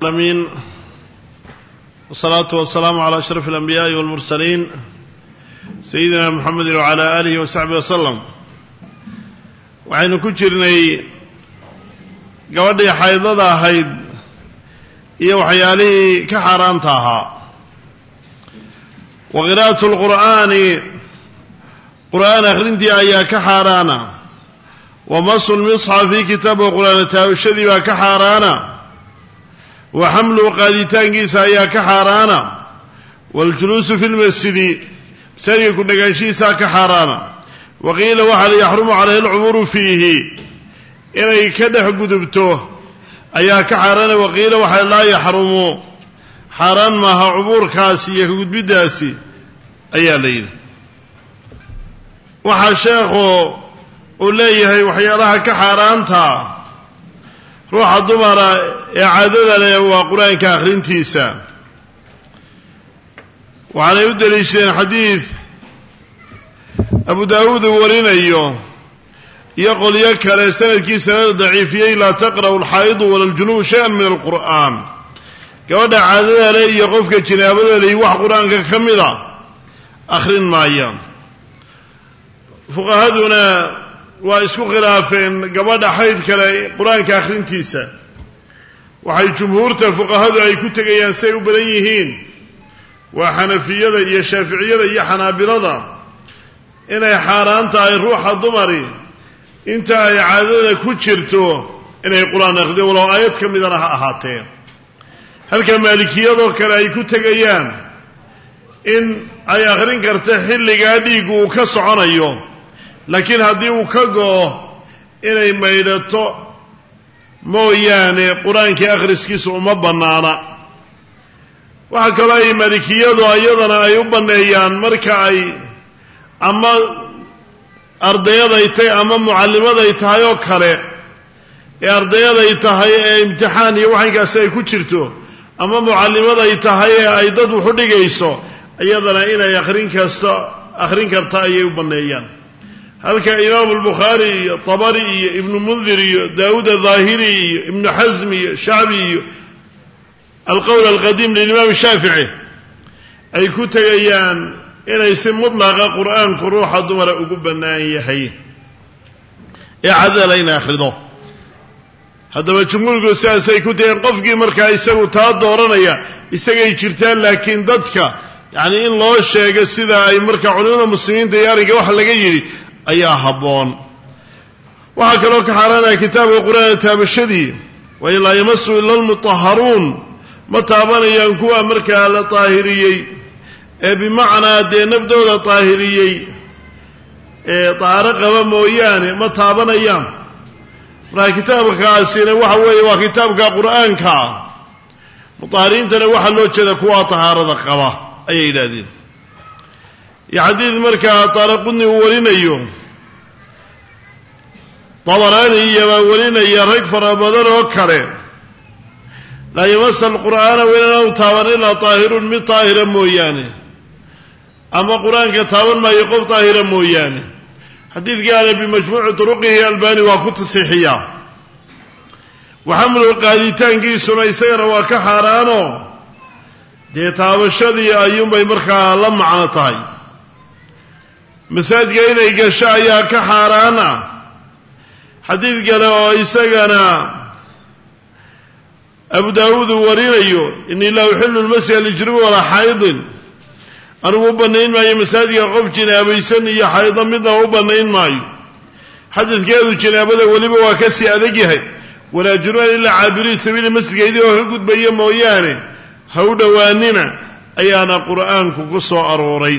العالمين والصلاة والسلام على أشرف الأنبياء والمرسلين سيدنا محمد وعلى آله وصحبه وسلم. waxaynu ku jirnay gabadhii xaydada ahayd iyo waxyaalihii ka xaraanta ahaa. wa qiraa'atu alqur'aani qur'aan akhrintii ayaa ka xaaraana. wa masu lmisxafi kitaabka qur'aan taawashadii baa ka xaaraana. wa xamluhu qaaditaankiisa ayaa ka xaaraana. waljuluusu fi lmasjidi masaajidka ku dhagaanshihiisaa ka xaaraana. waqiila waxaa la yaxrumu calayhi alcumuuru fiihi inay ka dhex gudubto ayaa ka xaaraana. waqiila waxaa laa yaxrumu xaaraan maaha cubuurkaasi iyo ka gudbiddaasi ayaa la yidhi. waxaa sheekhu uu leeyahay waxyaalaha ka xaaraanta ruuxa dumara ee caadada leh waa qur-aanka akhrintiisa. waxaanay u deliishadeen xadiid abu daawuud uu warinayo iyo qolyo kale sanadkiisana daciifiyey laa taqra'u alxaa'idu wala aljunubu shay-an min alqur'aan. gabadha caadada leh iyo qofka jinaabada leh wax qur-aanka ka mida akhrin maayaan. fuqahaduna waa isku khilaafeen gabadha xayd kale qur-aanka akhrintiisa. waxay jumhuurta fuqahadu ay ku tegayaan say u badan yihiin waa xanafiyada iyo shaaficiyada iyo xanaabilada inay xaaraan tahay ruuxa dumari inta ay caadada ku jirto inay qur-aan akhrido walow aayad ka midana ha ahaatee. halka maalikiyadoo kale ay ku tegayaan in ay akhrin karta xilligaa dhiiggu uu ka soconayo, laakiin haddii uu ka go'o inay maydhato mooyaane qur-aankii akhriskiisa uma bannaana. waxaa kaloo ay maalikiyadu iyadana ay u banneeyaan marka ay ama ardayaday tahay ama mucallimaday tahay oo kale ee ardayaday tahay ee imtixaan iyo waxankaasi ay ku jirto ama mucallimaday tahay ee ay dad wuxu dhigayso iyadana inay akhrin karta ayay u banneeyaan. halka imaamu albukhaari iyo tabari iyo ibnu mundir iyo daawuud ahaahiri iyo ibnu xasm iyo shacbi iyo alqowl alqadiim lilimaam shaafici ay ku tegayaan inay si mudlaqa qur'aanku ruuxa dumara ugu bannaan yahay ee cadala inay akhrido. haddaba jumhuurku sidaasay ku tegeen. qofkii markaa isagu taa dooranaya isagay jirtaan, laakiin dadka yacni in loo sheego sida ay markaa culimada muslimiinta iyo arrinka waxa laga yidhi ayaa habboon. waxaa kaloo ka xaaraanaya kitaabka qur-aan taabashadii wain laa yamasu ila almutahharuun ma taabanayaan kuwa markaa la taahiriyey ee bimacnaa dee nafdooda taahiriyey ee tahaaro qaba mooyaane ma taabanayaan. markaa kitaabkaasina waxa weeye waa kitaabka qur'aanka. mutahhiriintana waxaa loo jeeda kuwa tahaarada qaba ayay yidhaahdeen. iyo xadiid markaa daaraqudni uu warinayo dabaraani iyobaa warinaya rag fara badan oo kale laa yamasa alqur'aana waynaanu taaban ilaa taahirun mid taahira mooyaane, ama qur-aanka taaban maayo qof taahira mooyaane. xadiidkaana bimajmuuci turuqihi albani waa ku tasiixiyaa. waxamluhu qaaditaankiisuna isagana waa ka xaaraano dee taabashadii ayuunbay markaa la macno tahay. masaajidka inay gasho ayaa ka xaaraan ah. xadiid kale oo isagana abu daawuud uu warinayo innii laa uxillu lmasjida lijnubi walaa xaydin, anugu u bannayn maayo masaajidka qof jinaabaysan iyo xaydo midna u bannayn maayo. xadadkeedu jinaabada weliba waa ka sii adag yahay. walaa junuban ilaa caabirii sabiili masjidka idigoo ka gudbaya mooyaane ha u dhowaanina ayaana qur'aanku ku soo arooray.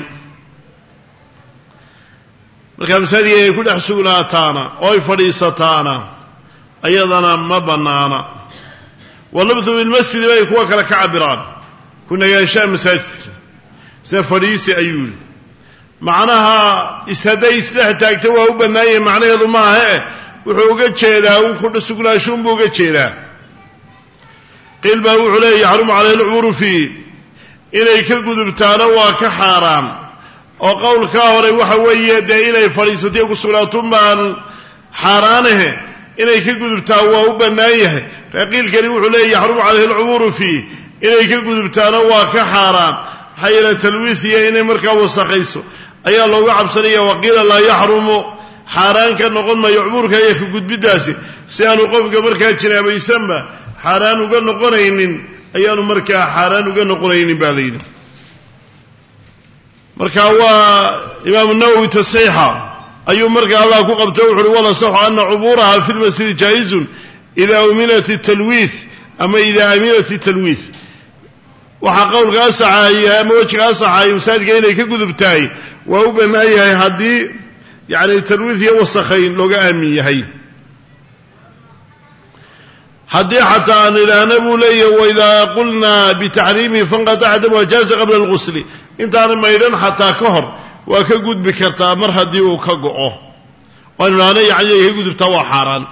markaa masaajidka inay ku dhex sugnaataana oo ay fadhiisataana ayadana ma bannaana. walabthu bilmasjidi bay kuwa kale ka cabiraan ku nagaanshaha masaajidka sida fadhiisi ayuu yidhi. macnaha hadday isdhex taagta waa u bannaanyahay macnaheedu maahae wuxuu uga jeedaa un ku sugnaashuunbuu uga jeedaa. qiil baa wuxuu leeya yaxrumu calayhi alcumuuru fiih inay ka gudubtaana waa ka xaaraan. oo qowlkaa hore waxa weeye dee inay fadhiisatay ku sugnaato maan xaaraanahe inay ka gudubtaa waa u bannaan yahay raqiilkani wuxuu leeyahy yaxrumu calayhi alcumuuru fiih inay ka gudubtaana waa ka xaaraan maxaa yeele talwiisiya inay markaa wasakhayso ayaa looga cabsanaya waqiila laa yaxrumu xaaraan ka noqon mayo cumuurka iyo ka gudbiddaasi si aanu qofka markaa jinaabaysanba xaaraan uga noqonaynin ayaanu markaa xaaraan uga noqonaynin baa layidhi marka waa imaamu nawowi tasxiixa ayuu markaa allah ku qabto wuxu uhi walasaxu ana cumuuraha fi lmasjidi jaa'izun idaa uminat talwiith ama idaa aminat talwiith waxaa qowlka asaxaaya ama wejiga asaxaaya masaajidka inay ka gudubtahay waa u bannaan yahay haddii yacni talwiith iyo wasakhayn looga aamin yahay haddii xataa aan idhaahna buu leeyahay waidaa qulnaa bitaxriimihi fanqataca damu ajaaza qabla algusli intaana maydhan xataa ka hor waa ka gudbi kartaa mar haddii uu ka go'o waanu idhaahna yacni ay ka gudubtaa waa xaaraan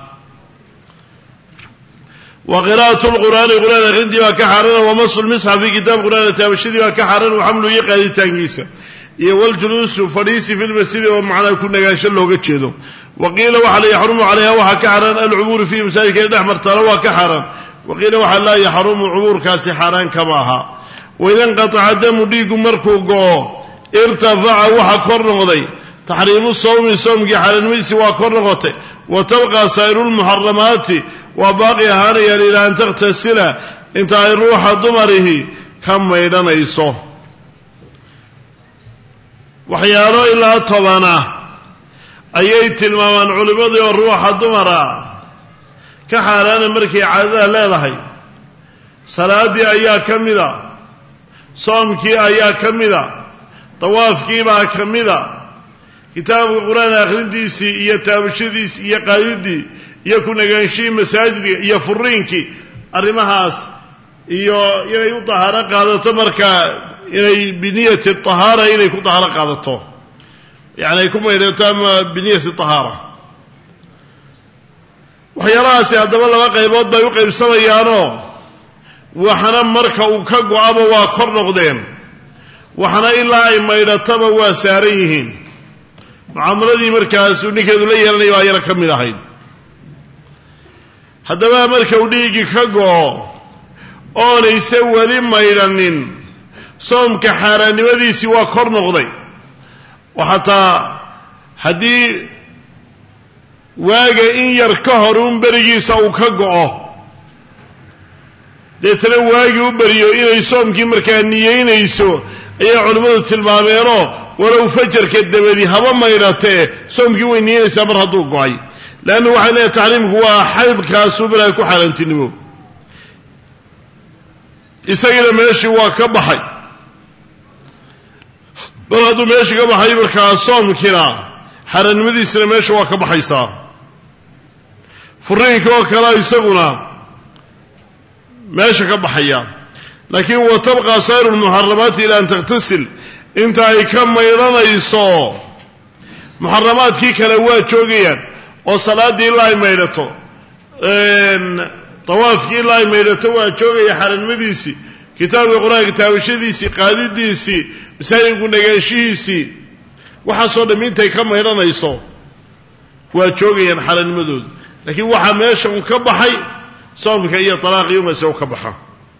wa qiraa'atu lqur'aani qur'aan akhrintii baa ka xaarana wamasu lmisxafi kitaab qur'aana taabashadii baa ka xaaran waxamlu iyo qaaditaankiisa iyo waljuluusu fadhiisi fi lmasjidi oo macnaa ku nagaansho looga jeedo waqiila waxaa la yaxrumu calayha waxaa ka xaaraan alcumuuru fiihi masaajidka in dhex martaana waa ka xaaraan waqiila waxaa laa yaxrumu cumuurkaasi xaaraan kama aha waida inqataca damu dhiigu markuu go'o irtafaca waxa kor noqday taxriimu sawmi soomkii xaaraannimadiisii waa kor noqotay wa tabqa saa'iru lmuxaramaati waa baaqi ahaanayaan ilaa an takhtasila inta ay ruuxa dumarihi ka maydhanayso waxyaalo ilaa 10 ayay tilmaamaan culimmadii oo ruuxa dumara ka xaaraana markay caadada leedahay salaadii ayaa ka mida soomkii ayaa ka mida tawaafkii baa ka mida kitaabka qur-aan akhrintiisii iyo taabashadiisii iyo qaadidii iyo ku nagaanshihii masaajidka iyo furiinkii arrimahaas iyo inay u tahaaro qaadato markaa inay biniyati tahaara inay ku tahaaro qaadato yani ay ku maydhato ama biniyati tahaara waxyaalahaasi haddaba 2 qaybood bay u qaybsamayaanoo waxna marka uu ka go'aba waa kor noqdeen waxna ilaa ay maydhataba waa saaran yihiin mucaamaladii markaasuu ninkeedu la yeelanaya waa yara ka mid ahayd haddaba marka uu dhiiggii ka go'o oonayse weli maydhanin soomka xaaraannimadiisii waa kor noqday oo xataa haddii waaga in yar ka hor uun berigiisa uu ka go'o deetana waagii u beriyo inay soomkii markaa niyeynayso ayay culimmadu tilmaameenoo walow fajarka dabadi haba maydhatee soomkii way niyeynaysaa mar hadduu go'ay leanna waxay leedahay taxriimku waa xaydkaasuu balaa ku xaaraantinimo isagina meeshii waa ka baxay mar hadduu meeshii ka baxay markaa soomkiina xaaraannimadiisina meesha waa ka baxaysaa furiinka oo kale isaguna meesha ka baxaya laakiin wa tabqa saa'iru lmuxaramaati ila an takhtasil inta ay ka maydhanayso muxaramaadkii kale waa joogayaan oo salaaddii ilaa ay maydhato tawaafkii ilaa ay maydhato waa joogaya xaaraannimadiisii kitaabka qur-aanka taabashadiisii qaadidiisii masaajidku nagaanshihiisii waxaasoo dhamm intay ka maydhanayso waa joogayaan xaaraannimadooda laakiin waxaa meesha un ka baxay soomka iyo talaaqii umase u ka baxa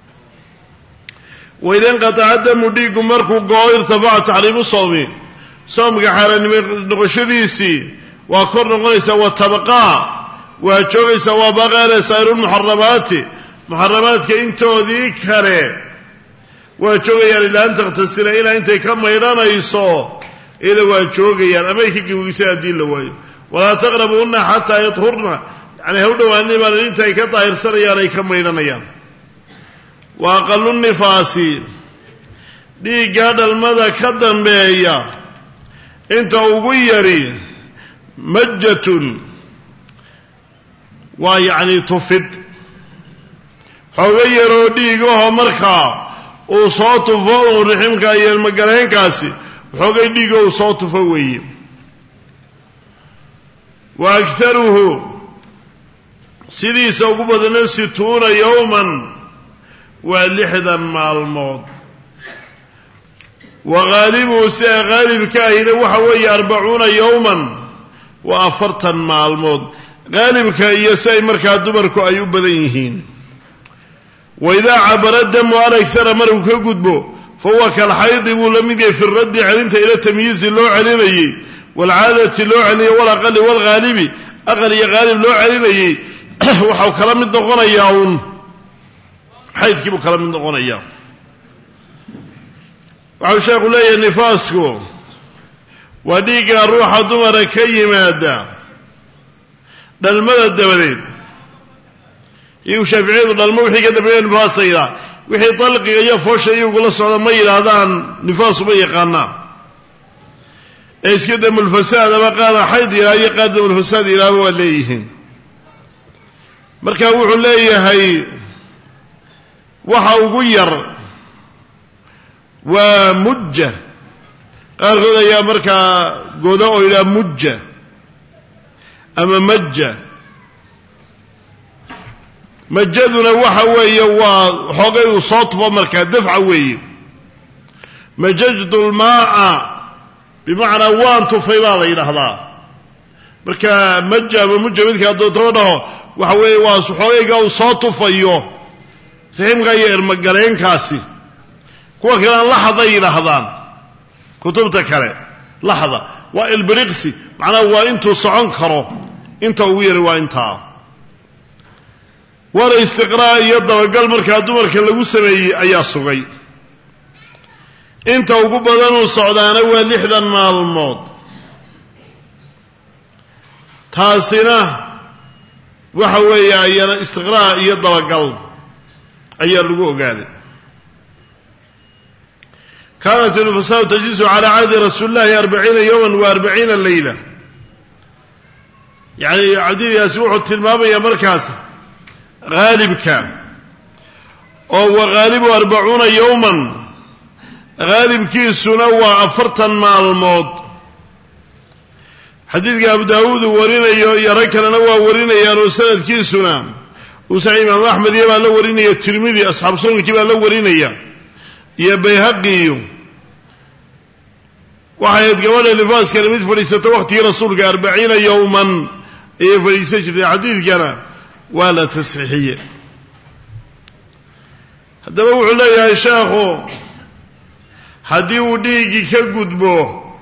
waida inqataca damu dhiigu markuu go'o irtafaca taxriimu sawmi soomka xaaraannimo noqoshadiisii waa kor noqonaysaa wa tabqaa waa joogaysaa waa baaqaana saa'iru lmuxaramaati muxaramaadka intoodii kale waa joogayaan ilaa an takhtasila ilaa intay ka maydhanayso iyada waa joogayaan amay ka gabogisa haddii la waayo walaa taqrabuunna xataa yadhurna yani ha u dhowaanimaan inta ay ka daahirsanayaan ay ka maydhanayaan wa aqalu nifaasi dhiiggaa dhalmada ka dambeeya inta ugu yari majatun waa yacni tufid xooga yaroo dhiigahoo markaa uu soo tufo uu riximka iyo ilmagaleenkaasi xoogay dhiigo uu soo tufo weeye wa akharuhu sidiisa ugu badana 60 yowman waa 60 maalmood wa haalibuhu sida haalibka ahina waxa weeye 40 yowman waa 40 maalmood qaalibka iyo say markaa dumarku ay u badan yihiin waidaa cabara damu an agara markuu ka gudbo fahuwa kalxaydi buu la mid yahay fi raddi celinta ila tamyiizi loo celinayey waalcaadati loo celinayay walaqali waalghaalibi aqal iyo haalib loo celinayey waxau kala mid noqonayaa uun xaydkii buu kala mid noqonayaa waxau sheekhu leeyahay nifaasku waa dhiigga ruuxa dumara ka yimaada dhalmada dabadeed iyagu shaaficiyadu dhalmo wixii ka dambeeya nifaasa yidhaha wixii dalqiga iyo foosha iyagula socda ma yidhaahdaan nifaasu ma yaqaanaan ee iska damulfasaad ama qaada xayd yidhaha iyo qaad damulfasaad yidhahaba waa leeyihiin marka wuxuu leeyahay waxa ugu yar waa mujja qaarkood ayaa markaa goda oo yidhaha mujja ama majja majaduna waxa weeye waa xoogay uu soo tufo markaa dafca weeye majajdu lmaaa bimacnaa waan tufay baa la yidhaahdaa marka maja ama mujja midka adootaba dhaho waxa weeye waa xoogayga uu soo tufayo riximka iyo ermagaleenkaasi kuwa kalean laxday yidhaahdaan kutubta kale laxda waa ilbiriqsi macnaha waa intuu socon karo inta ugu yari waa intaa waana istiqraa' iyo dabagal markaa dumarka lagu sameeyey ayaa sugay inta ugu badanuu socdaana waa 60 maalmood taasina waxa weeye ayana istiqraa' iyo dabagal ayaa lagu ogaaday kaanat nufasaau tajlisu calaa cahdi rasuuli llahi 40 yowman wa 40 layla yani cadidaasi wuxuu tilmaamayaa markaas haalibka oo waghaalibu 40 yowman haalibkiisuna waa 40 maalmood xadiidka abu daawuud uu warinayo iyo rag kalena waa warinayaan oo sanadkiisuna uusa imaamu axmed iyo baa la warinaya tirmidi asxaabu sunankii baa la warinaya iyo bayhaqiyo waxay ahayd gabadha nifaaskana mid fadhiisato waqtigii rasuulka 40 yowman ayay fadhiisan jirtay xadiidkana waa la tasxiixiye haddaba wuxuu leeyahay sheekhu haddii uu dhiiggii ka gudbo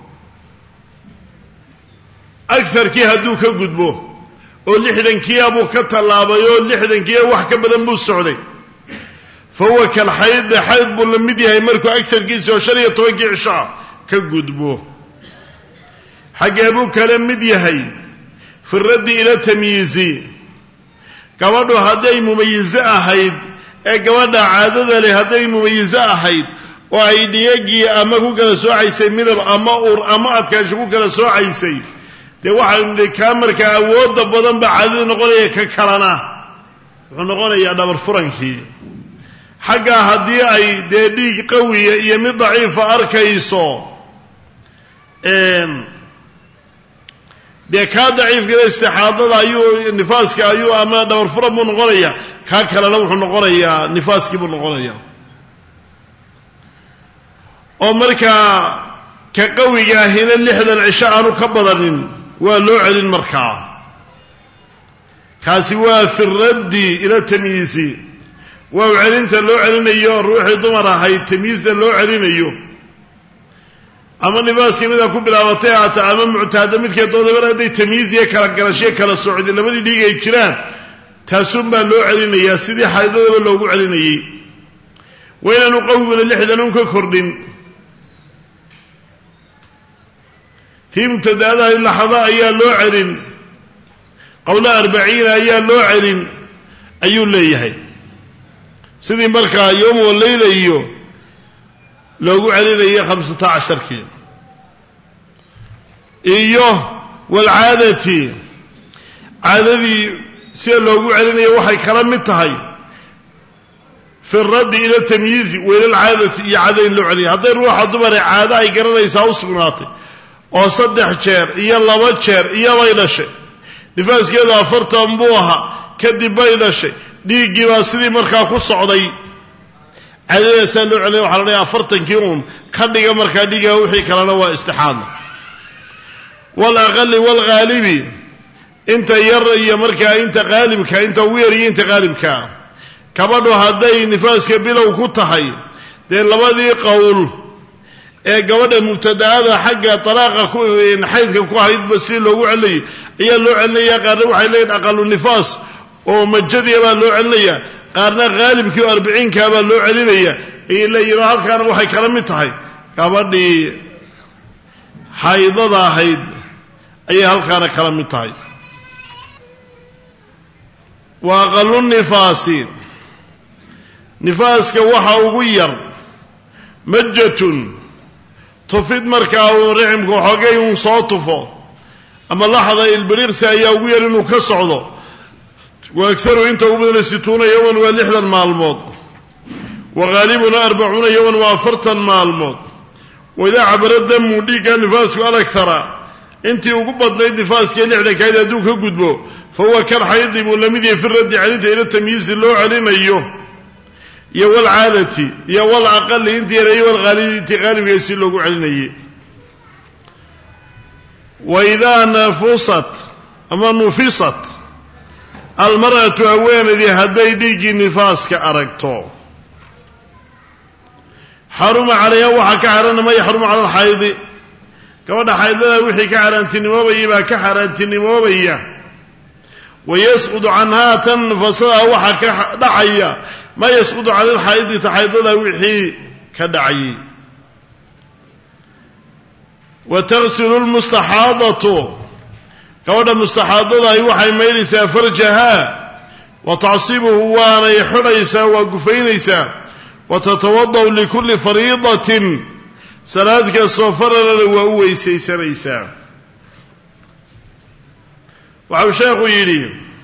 agarkii hadduu ka gudbo oo 60kiia buu ka tallaabay oo 60kiia wax ka badan buu socday fa huwa kalxayd xayd buu la mid yahay markuu agarkiisa oo 15 cisho ka gudbo xaggee buu kala mid yahay fi raddi ila tamyiizi gabadhu hadday mumayize ahayd ee gabadha caadada leh hadday mumayize ahayd oo ay dhiyagii ama ku kala soocaysay midab ama ur ama adkaansho ku kala soocaysay dee waxaynu nihi kaa markaa awoodda badan baa caadada noqonaya ka kalana wuxuu noqonayaa dhabar furankii xaggaa haddii ay dee dhiig qawiya iyo mid daciifa arkayso dee kaa daciifkale istixaadada ayuu nifaaska ayuu ama dhabar furan buu noqonayaa kaa kalena wuxuu noqonayaa nifaaskii buu noqonayaa oo markaa ka qawiga ahina 60 cisho aanu ka badanin waa loo celin markaa kaasi waa fi raddi ila tamyiisi waa celinta loo celinayo ruuxii dumar ahayd tamyiisda loo celinayo ama nifaaskii midaa ku bilaabatay aata ama muctaada midkee doodaba hadday tamyiiz iyo kala garashiyo kala socdi labadii dhiig ay jiraan taasuun baa loo celinayaa sidii xaydadaba loogu celinayey waa inaanu qawiguna 60 un ka kordhin tii mubtadaadaha laxada ayaa loo celin qowla 40 ayaa loo celin ayuu leeyahay sidii markaa yowm walayla iyo loogu celinayay 15kii iyo walcaadati caadadii sida loogu celinayo waxay kala mid tahay fi raddi ila tamyiizi wailaalcaadati iyo caada in loo celiya hadday ruuxa dumare caado ay garanaysaa u sugnaatay oo 3 jeer iyo 2 jeer iyo bay dhashay nifaaskeedu 40 buu ahaa kadib bay dhashay dhiiggii baa sidii markaa ku socday caadadaasaa loo celina waxa la dhahay 40kii uun ka dhiga markaa dhiigaa wixii kalena waa istixaada walaqali walghaalibi inta yar iyo markaa inta qaalibka inta ugu yar iyo inta qaalibka gabadhu hadday nifaaska bilow ku tahay dee labadii qowl ee gabadha mubtadaada xagga talaaqa ku xaydka ku haydba si loogu celinayay ayaa loo celinayaa qaarna waxay leeyihiin aqalu nifaas oo majadiya baa loo celinayaa qaarna qaalibkii oo 40ka baa loo celinaya ay leeyihiin halkaana waxay kala mid tahay gabadhii haydada ahayd ayay halkaana kala mid tahay wa aqalu nifaasi nifaaska waxa ugu yar majatun tufid markaa uu riximku xogay uu soo tufo ama laxda ilbiriqsi ayaa ugu yar inuu ka socdo wa aksaru inta ugu badan 60 yawman wa 60 maalmood wa ghalibuna 40 yawman wa 40 maalmood wa idha abara damu dhiga nifaasku alakthara intii ugu badnayd nifaaska 60 kayd haduu ka gudbo fa huwa kal hayd buu lamidii fi rad calinta ila tamyiz loo calinayo iyo wal caadati iyo wal aqal intii yaray wal ghalib intii ghalibkiisa loogu calinayay wa idha nafasat ama nufisat al mar'atu awanadi haday dhigi nifaaska aragto haruma alayha waxa ka haranama yahrum ala al hayd gabadha haydada wixii ka harantinimoobay baa ka harantinimoobaya ويسقط عنها تنفسها وحا دعيا ما يسقط على الحيض تحيضها وحي كدعي وتغسل المستحاضة كودا مستحاضة وحي ميلسا فرجها وتعصيبه وانا يحريسا وقفينيسا وتتوضأ لكل فريضة صلاتك الصفر وهويسي سريسا وعو شيخ يلي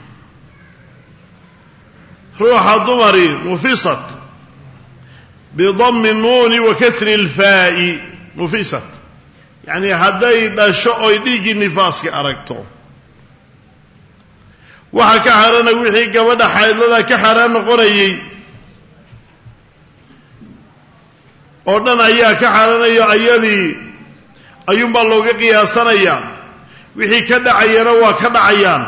روح ضمري مفصت بضم النون وكسر الفاء مفصت يعني هدي بشو يديجي النفاس كأركتو وحكى حرانا وحي قبدا حيضا كحرانا قريي أردنا أيها كحرانا أيدي أيوم بالله قياسنا أيام wixii ka dhacayana waa ka dhacayaan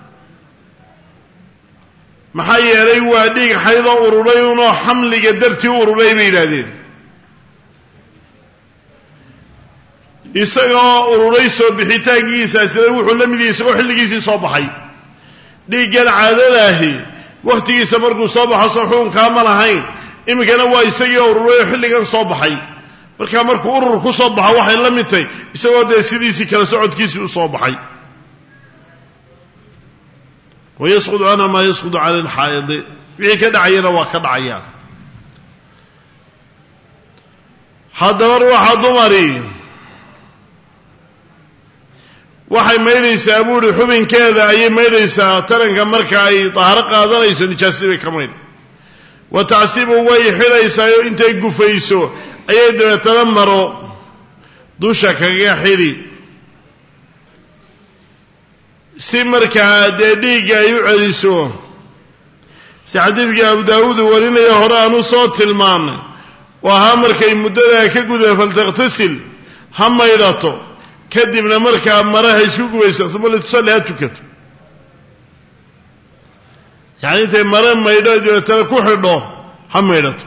maxay yeelay waa dhiig xaydo ururay oo xamliga dartii ururay bay yiraahdeen isagoo ururay soo bixitaankiisa sida wuxuu la mid yahay isagoo xilligiisii soo baxay dhiiggan caadadaahi waqtigiisa markuu soo baxo xuun kaama lahayn imikana waa isagii ururay xilligan soo baxay marka markuu urur ku soo baxo waxay la mid tahay isagoo de sidiisi kala socodkiisii u soo baxay ويسقط أنا ما يسقط على الحائض وحي كدعينا وكدعيان هذا روح ضمري waxay meelaysaa abuuri xubinkeeda ay meelaysaa taranka marka ay tahara qaadanayso nijaasada kamay wa taasibu way xilaysaa intay gufayso ayay dabeetana maro dusha kaga xiri si markaa dee dhiigga ay u celiso si xadiidka Abu Daawud warinaya hore aanu soo tilmaamay waa markay muddada ka guda faltaqtasil hamayrato kadibna markaa maraha isku gubayso thumma tusalli tukato yani intay mara maydho dabeetana ku xidho hamayrato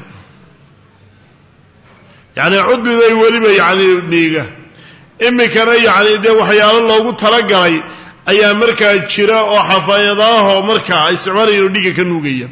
يعني عدبي ذي وليبا يعني ديغا imikana yani dee waxyaalo loogu talagalay ayaa markaa jira oo xafaayadaha markaa isticmaalayo dhiga ka nuugaya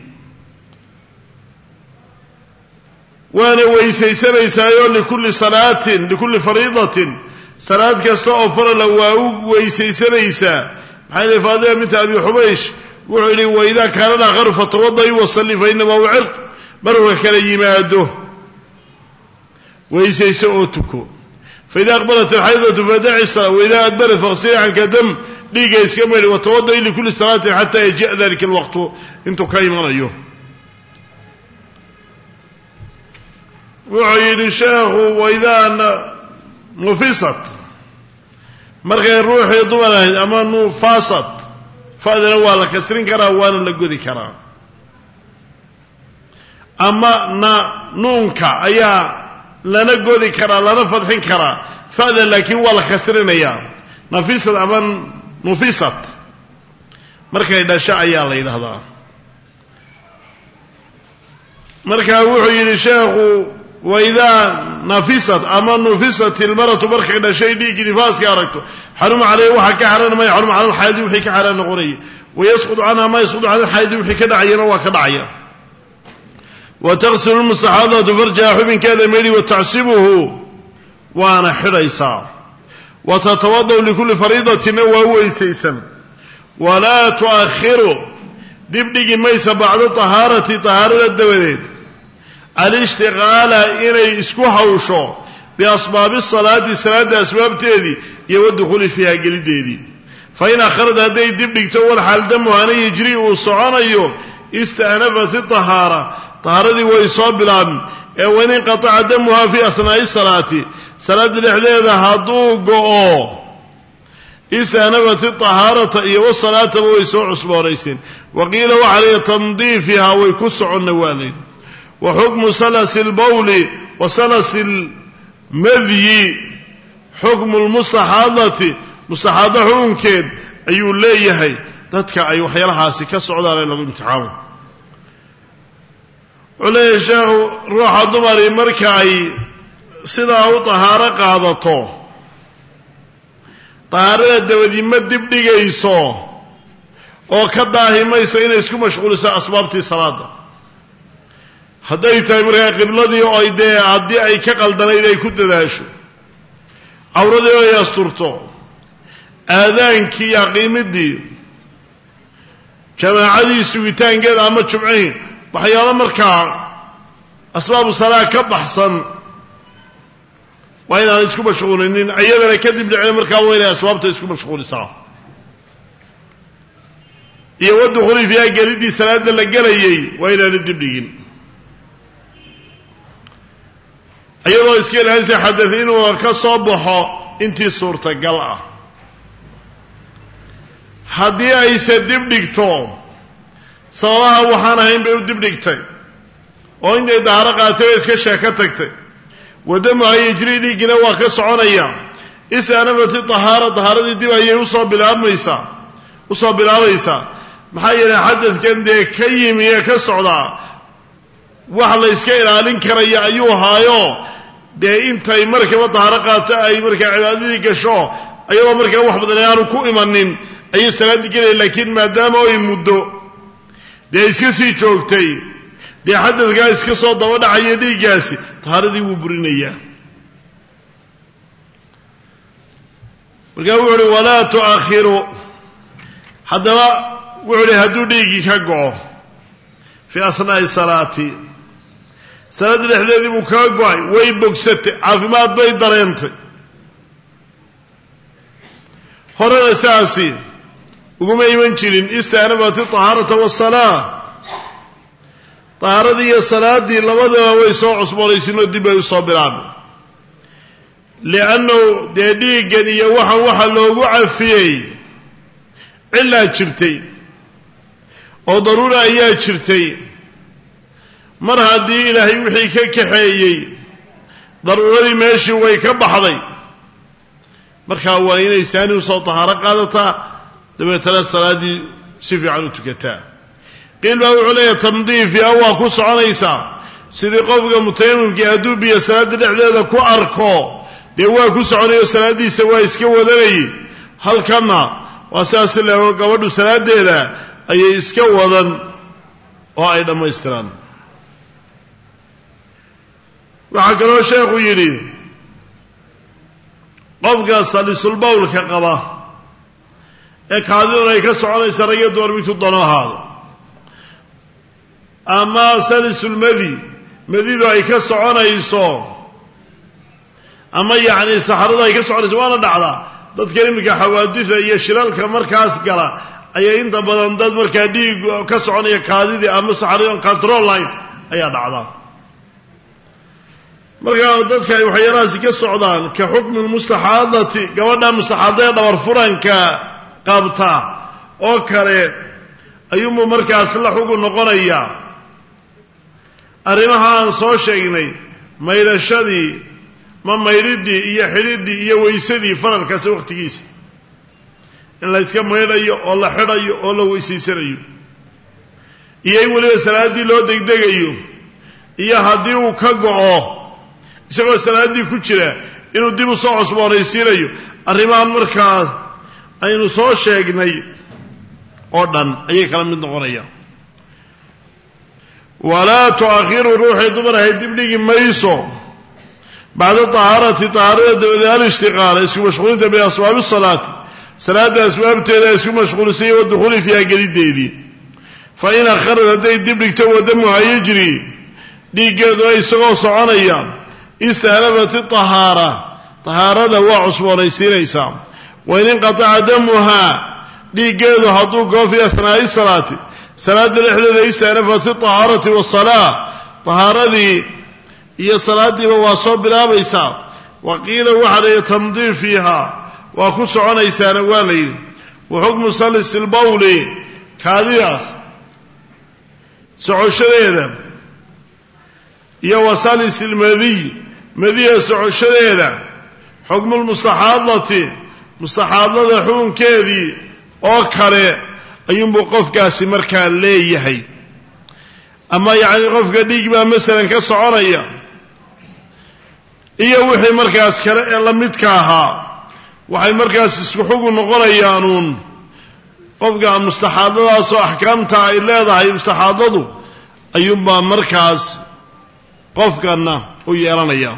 waana weysaysanaysaa likulli salaatin likulli fariidatin salaad kasta oo farala waa u weysaysanaysaa maxay faadaya mid abi hubaysh wuxuu yiri wayda kaana akharu fatawada wa salli fa inna wa irq marwa kala yimaado weysayso oo tuko فإذا أقبلت الحيضة فدعي الصلاة وإذا أدبرت فاغسلي عنك دم ديقى يسكمل وتوضئي لكل صلاة حتى يجيء ذلك الوقت انتو كايمان أيوه وعيد الشيخ وإذا نفست مرغي الروح يضمنها أما نفاست فإذا نوالا كسرين كرا وانا لقودي كرا أما نونكا أيا لنا قودي كرا لنا فتحين كرا فهذا لكن ولا كسرين ايام نفيست امان نفيست markay dhasho ayaa la yidhaahdaa markaa wuxuu yidhi sheekhu waidaa nafisat ama nufisat ilmaratu markay dhashay dhiiggii nifaaska aragto xaruma caleyhi waxaa ka xaaraanamaya xaruma cala alxaadi wixii ka xaaraan noqonaya wayasqudu canha ma yasqudu cala alxaadi wixii ka dhacayana waa ka dhacaya وتغسل المستحاضة فرجها حبن كذا ميلي وتعصبه وانا حريصا وتتوضأ لكل فريضة وهو يسيسا ولا تؤخر دبدق ميس بعد طهارة الدوالين الاشتغال إلي اسكوها وشو بأسباب الصلاة صلاة أسباب تيدي يود دخول فيها قليل ديدي فإن أخرت هذه دبدق تول حال دمه أنا يجري وصعانيه استأنفت الطهارة طهاردي ويصاب بالعام وإن انقطع دمها في أثناء الصلاة صلاة الإحداث هدوغو إسانبت الطهارة والصلاة ويسوع عصبه ريسين وقيل وعليه تنظيفها ويكسع النوالين وحكم سلس البول وسلس المذي حكم المستحاضة مستحاضة حكم كيد أيو الليهي تدك أيو حيالها سكسع دارين لغو امتحاون عليه الشيخ روح دمري مركعي سيدا طهارة قادته طهارة الدودي ما دبدغيسو oo ka daahimayso inay isku mashquuliso asbaabtii salaada haday tahay markaa qibladii oo ay hadii ay ka qaldanayd ay ku dadaasho awradii ay asturto aadaankii qiimidii jamaacadii sugitaankeeda ama jumciin waxyaalo markaa asbaabu salaa ka baxsan waa inaan isku mashquulinin ayadana kadib dhicin markaa waa inay asbaabta isku mashquulisaa iyo wadkhuli fiiha gelidii salaada la gelayay waa inaan dib dhigin ayadoo iska ilaalinaysa xadath inuu ka soo baxo intii suurtagal ah haddii ayse dib dhigto sababaha waxaan ahayn bay u dib dhigtay oo intay dahaaro qaatay bay iska sheeko tagtay wadamaha yajri dhiiggina waa ka soconaya isaanabati tahaaradii dib ayay usoo bilaabaysaa maxaa yeelay xadadkan dee ka yimi ee ka socdaa wax la iska ilaalin karaya ayuu haayo dee intay markaba dahaaro qaato ay markaa cibaadadii gasho ayadoo markaa wax badan aanu ku imanin ayay salaaddii gelaya laakiin maadaama ay muddo dee iska sii joogtay dee xadadkaa iska soo daba dhacaya dhiiggaasi tahaaradii wuu burinayaa markaa wuxu uhi walaa tu'akhiru haddaba wuxuu uhi hadduu dhiiggii ka go'o fii asnaa'i salaati salaadda dhexdeedii buu kaga go'ay way bogsatay caafimaad bay dareentay horena saasi uguma iman jirin istaanabati tahaarata wasalaa tahaaradii iyo salaaddii labadaba way soo cusboonaysinoo dib bay usoo bilaabay liannahu dee dhiiggan iyo waxa loogu cafiyey cilaa jirtay oo daruura ayaa jirtay mar haddii ilaahay wixii ka kaxeeyey daruuradii meeshii way ka baxday markaa waa inay saani usoo tahaaro qaadataa dabeetana salaaddii si fiican u tukataa qiil baa wuxuu leeyahay tandiifiha waa ku soconaysaa sidii qofka mutayamimkii hadduu biyo salaadda dhexdeeda ku arko dee waa ku soconayo salaaddiisa waa iska wadanayay halkanna waa sidaas leego gabadhu salaaddeeda ayay iska wadan oo ay dhammaystiraan waxaa kaloo sheekhu yidhi qofka salisulbawlka qaba ee kaadiduna ay ka soconaysa rag iyo dumar midku dano ahaado ama salisulmadi madidu ay ka soconayso ama yacni saxaradu ay ka soconayso waana dhacdaa dadka iminka xawaadida iyo shiralka markaas gala ayaa inta badan dad markaa dhiig ka soconaya kaadidii ama saxaradii on control line ayaa dhacdaa markaa dadka ay waxyaalahaasi ka socdaan ka xukmi lmustaxaadati gabadha mustaxaada ee dhabar furanka qabta oo kale ayuunbuu markaas la xugun noqonayaa arrimaha aan soo sheegnay maydhashadii ma maydhidii iyo xidhiddii iyo weysadii faralkaasi wakhtigiisa in la iska maydhayo oo la xidhayo oo la weysaysanayo iyo in weliba salaaddii loo degdegayo iyo haddii uu ka go'o isagoo salaaddii ku jira inuu dib u soo cusboonaysiinayo arrimahan markaa aynu soo sheegnay oo dhan ayay kala mid noqonayaan walaa tu'akhiru ruuxii dumar ahay dibdhigi mayso bacda tahaarati tahaarada dabadeed alishtiqaala isku mashquulinta biasbaabi salaati salaadda asbaabteeda isku mashquulisay wa dukhuuli fiiha geliddeedii fa in akharad hadday dib dhigto wadamuha yajri dhiiggeeduna isagoo soconaya istahnafat iطahaara tahaarada waa cusboonaysiinaysaa wain inqataca damuhaa dhiiggeedu hadduu goo fii ahnaa'i salaati salaadda dhexdeeda istahnafat iطahaarati wasalaa tahaaradii iyo salaaddiiba waa soo bilaabaysaa wa qiila waxaa la yidhi tamdii fiiha waa ku soconaysaana waa la yidhi wa xukmu salisi lbawli kaadidaas socoshadeeda iyo wa salisi lmadiy madiya socoshadeeda xukmu lmustaxaadati mustaxaadada xukunkeedii oo kale ayuunbuu qofkaasi markaa leeyahay ama yacni qofka dhiig baa masalan ka soconaya iyo wixii markaas kale ee la midka ahaa waxay markaas isku xugun noqonayaanuun qofka mustaxaadadaasoo axkaamta ay leedahay mustaxaadadu ayuunbaa markaas qofkana u yeelanaya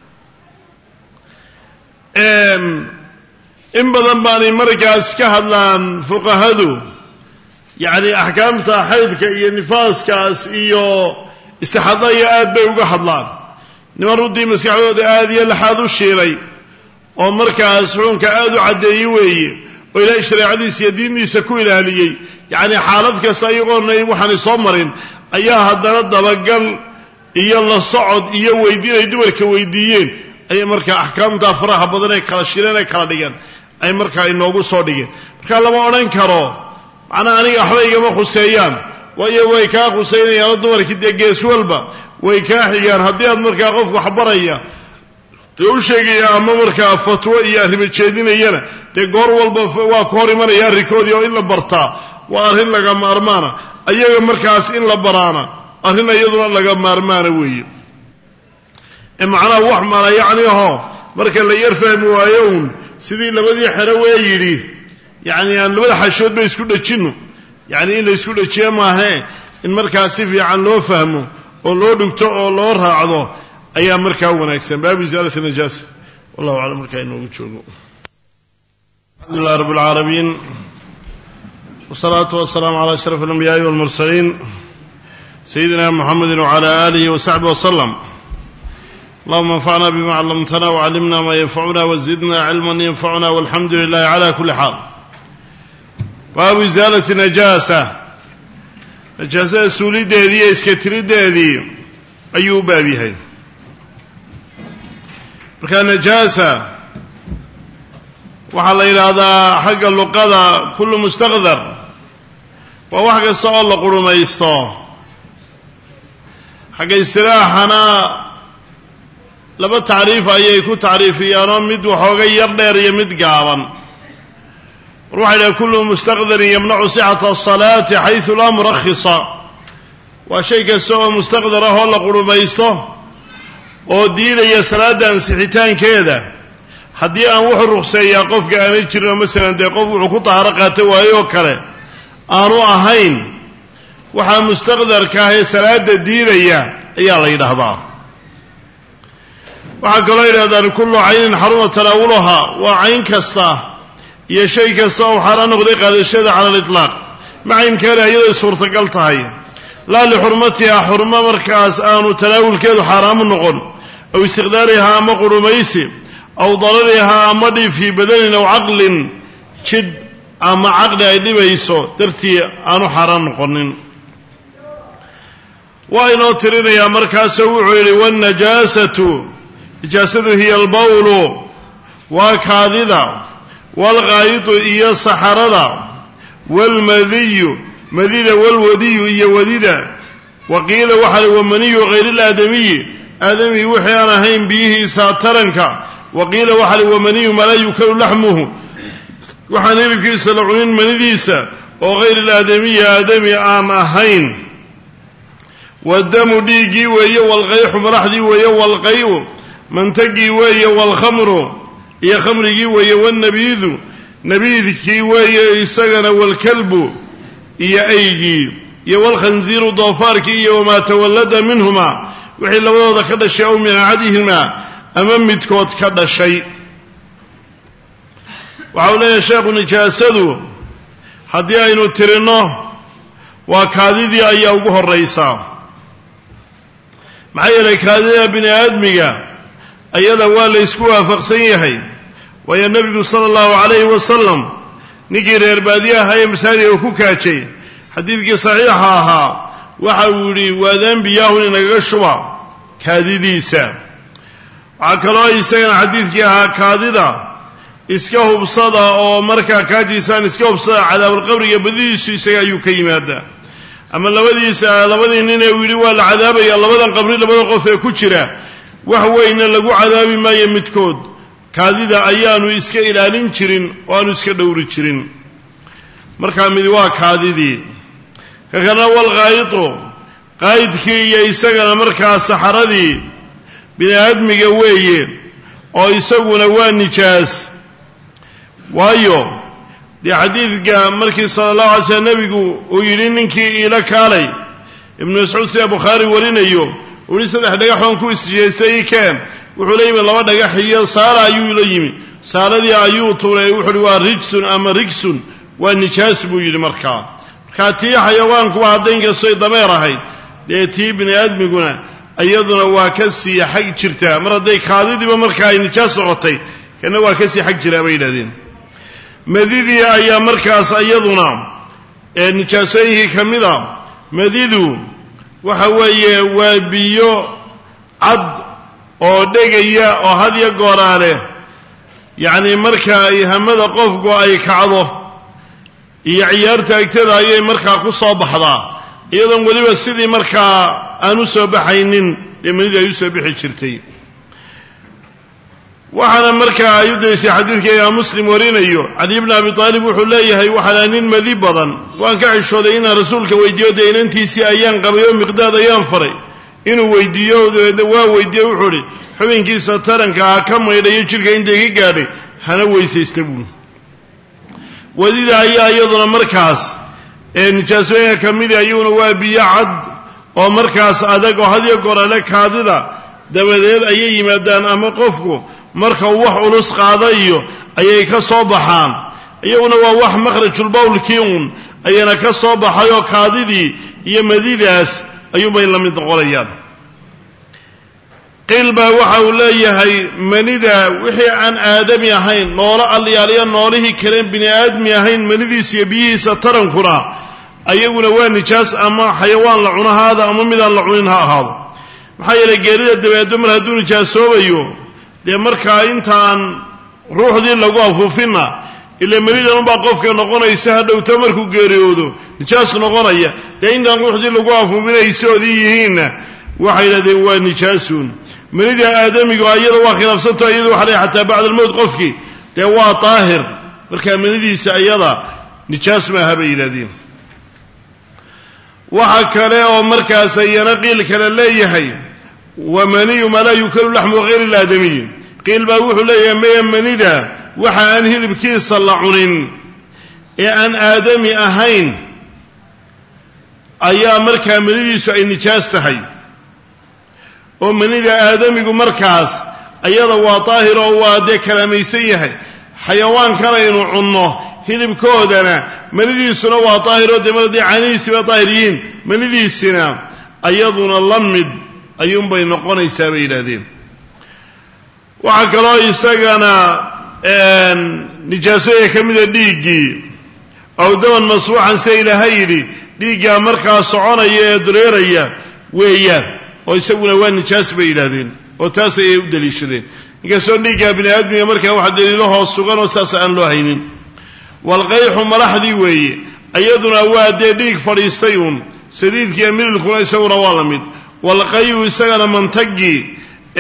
in badan baanay markaas ka hadlaan fuqahadu yacni axkaamta xaydka iyo nifaaskaas iyo istixaadaya aad bay uga hadlaan niman ruddii maskaxdooda aad iyo laxaad u shiilay oo markaas xukunka aad u caddeeyey weeye oo ilaahay shareecadiisa iyo diintiisa ku ilaaliyey yacni xaalad kasta iyagoona waxaanay soo marin ayaa haddana dabagal iyo la socod iyo weydiin ay dumarka weydiiyeen ayay markaa axkaamtaa faraha badan ee kala shileen ee kala dhigeen ay markaa inoogu soo dhigeen markaa lama odhan karo macnaha aniga waxba igama khuseeyaan waayo way kaa khusaynayaano dumarkii dee gees walba way kaa xigaan haddii aad markaa qof waxbaraya dee u sheegaya ama markaa fatwo iyo arrimo jeedinayana dee goor walba waa ku hor imanaya arrinkoodii oo in la bartaa waa arrin laga maarmaana ayaga markaas in la baraana arrin iyaduna laga maarmaana weeye ee macnaha wax mala yacni ahoo marka la yar fahmi waayo uun sidii labadii xero wee yidhi yacni aan labada xashood ba isku dhejinno yacni in la isku dhejiye maahee in markaas si fiican loo fahmo oo loo dhigto oo loo raacdo ayaa markaa wanaagsan baabu isaalati najaasa wallahu aclam markaa inoogu joogo alxamdulilah rabb alcaalamiin wasalaatu wasalaamu calaa ashraf alambiyaai walmursaliin sayidina muxamedi wacala aalihi wasaxbihi wasalam allahuma anfacna bima callamtana wacallimna maa yanfacuna wazidna cilman yanfacuna walxamdu lilahi cala kulli xaal baabu isaalati najaasa najaasada suulideedii iyo iska tirideedii ayuu u baab yahay marka najaasa waxaa la yidhaahdaa xagga luqada kullu mustaqdar waa wax kasta oo la qurumaysto xagga istilaaxana laba tacriif ayay ku tacriifiyaanoo mid waxooga yar dheer iyo mid gaaban war waxay dhahay kullu mustaqdarin yamnacu sixata asalaati xaysu laa murakhisa waa shay kasta oo mustaqdar ah oo la qurumaysto oo diidaya salaadda ansixitaankeeda haddii aan wuxuu ruqseeyaa qofka aanay jirin oo masalan dee qof wuxuu ku tahaaro qaata waayo oo kale aanu ahayn waxaa mustaqdarka ah ee salaada diidaya ayaa la yidhaahdaa waxaa kaloo yidhahdaan kullu caynin xaruma tanaawulaha waa cayn kasta iyo shay kasta oo xaaraan noqday qaadashada cala aliطlaaq maca imkaaniha iyaday suurtagal tahay laa lixurmatiha xurmo markaas aanu tanaawulkeedu xaaraamu noqon aw istiqdaarihaa ama qurumaysi aw dararihaa ama dhib fii badanin aw caqlin jidh ama caqli ay dhibayso dartii aanu xaaraan noqonin waa inoo tirinayaa markaasoo wuxuu yidhi waannajaasatu najaasadu hiya albawlu waa kaadida waalghaayidu iyo saxarada waalmadiyu madida waalwadiyu iyo wadida wa qiila waxaa li wamaniyu hayri ilaadamiyi aadamigii wixii aan ahayn biyihiisa taranka wa qiila waxaa li wamaniyu maa laa yukalu laxmuhu waxaan hilibkiisa la cunin manidiisa oo hayr ilaadamiya aadami aan ahayn wadamu dhiiggii weeye walqayxu madaxdii weeye walqayu mantagii weeye walkhamru iyo khamrigii weeye walnabiidu nabiidkii weeye isagana walkalbu iyo aygii iyo walkhanziiru doofaarkii iyo wamaa tawallada minhuma wixii labadooda ka dhashay aw min axadihima ama midkood ka dhashay waxa uu leeyahay sheekhu nijaasadu haddii aynu tirinno waa kaadidii ayaa ugu horraysaa maxaa yeelay kaadida bini aadmiga ayada waa la ysku waafaqsan yahay waayo nebigu sala allahu calayhi wasalam ninkii reer baadiye ahaa ee masaajidka ku kaajay xadiidkii saxiixa ahaa waxa uu yidhi waadaan biyaahun inagaga shuba kaadidiisa waxaa kaloo isagana xadiidkii ahaa kaadida iska hubsada oo markaa kaajiisaan iska hubsada cadaabulqabriga badidiisu isaga ayuu ka yimaadaa ama labadii nin ee uu yidhi waa la cadaabaya labadan qabri labada qof ee ku jira wax weyna lagu cadaabi maayo midkood kaadida ayaanu iska ilaalin jirin oo aanu iska dhowri jirin markaa midi waa kaadidii ka kalena walqaayitu qaayidkii iyo isagana markaa saxaradii bini aadmiga weeye oo isaguna waa nijaas waayo dee xadiidka markii sala allahu alay slm nebigu uu yidhi ninkii iila kaalay ibnu mascuud sida bukhaari warinayo uu yihi 3 dhagax baan ku isjeestay keen wuxuu la yimi 2 dhagax iyo saara ayuu la yimi saaradii ayuu tuuray wuxuu yidhi waa rijsun ama rigsun waa nijaas buu yidhi markaa tii xayawaanku haddayn kastoy dameer ahayd dee tii bini aadmiguna iyaduna waa ka sii xag jirtaa mar hadday kaadidiiba markaa ay nijaas noqotay kana waa ka sii xag jiraa bay yidhahdeen madidii ayaa markaas iyaduna nijaasooyinkii ka mida madidu waxa weeye waa biyo cad oo dhegaya oo hadya gooraale yacni marka ay hamada qofku ay kacdo iyo ciyaarta agtada ayay markaa ku soo baxdaa iyadoon weliba sidii markaa aan u soo baxaynin ee manidii ay u soo bixi jirtay waxaana markaa ay u daysay xadiidka imaam muslim warinayo cali ibn abi aalib wuxuu leeyahay waxaa nin madi badan waan ka xishooday inaan rasuulka weydiiyo dee inantiisii ayaan qabay oo miqdaad ayaan faray inuu weydiiyo waa weydiiye wuxuu ihi xubinkiisa taranka ha ka maydhayo jidhka intay ka gaadhay hana weysaysta buuli wadida ayaa iyaduna markaas nijaasooyinka ka midi ayuuna waa biyo cad oo markaas adag oo hadyo gorale kaadida dabadeed ayay yimaadaan ama qofku marka uu wax culus qaadayo ayay ka soo baxaan iyaguna waa wax makhrajulbawlkii uun ayana ka soo baxay oo kaadidii iyo madidaas ayuunbay la mid noqonayaan qiil baa waxa uu leeyahay manida wixii aan aadami ahayn noolo alyaaliya noolihii kaleen bini aadmi ahayn manidiisa iyo biyihiisa tarankuna ayaguna waa nijaas ama xayawaan la cuno haada ama midaan la cunin ha ahaado maxaa yeelay geerida dabeeddo mar hadduu nijaasoobayo dee markaa intaan ruuxdii lagu afuufinna ilaa manidan unbaa qofka noqonaysa hadhowto markuu geeriyoodo nijaas noqonaya dee intaan ruuxdii lagu afuufinaysoodii yihiinna waxay yidhahdeen waa nijaasun manida aadamigu iyada waa khilaafsanto iyada waxa leeyahay xataa bacda almowt qofkii dee waa daahir markaa manidiisa iyada nijaas maaha bay yidhahdeen waxa kale oo markaas ayana qiil kale leeyahay wamaniyu maa laa yukalu laxmu hayr ilaadamiyi qiil baa wuxuu leeyahay maya manida waxa aan hilibkiisa la cunin ee aan aadami ahayn ayaa markaa manidiisu ay nijaas tahay oo manida aadamigu markaas ayada waa daahir oo waa dee kalaamaysan yahay xayawaankana aynu cunno hilibkoodana manidiisuna waa daahir oo dee mar haddii caanihiisiiba daahir yihiin manidiisina ayaduna la mid ayuunbay noqonaysaa bay yidhahdeen waxaa kaloo isagana nijaasooyinka ka mida dhiiggii ow daman masbuuxan sida ilaahay yidhi dhiiggaa markaa soconaya ee dureeraya weeyaan oo isaguna waa nijaas bay yidhaahdeen oo taas ayay u daliishadeen inkastoo dhiiggaa bini aadmiga markaa waxa daliilahoo sugan oo saas aan loo haynin walqayxu malaxdii weeye iyaduna waa dee dhiig fadhiistay uun sadiidkiiyo mililkuna isaguna waa la mid walqayu isagana mantagii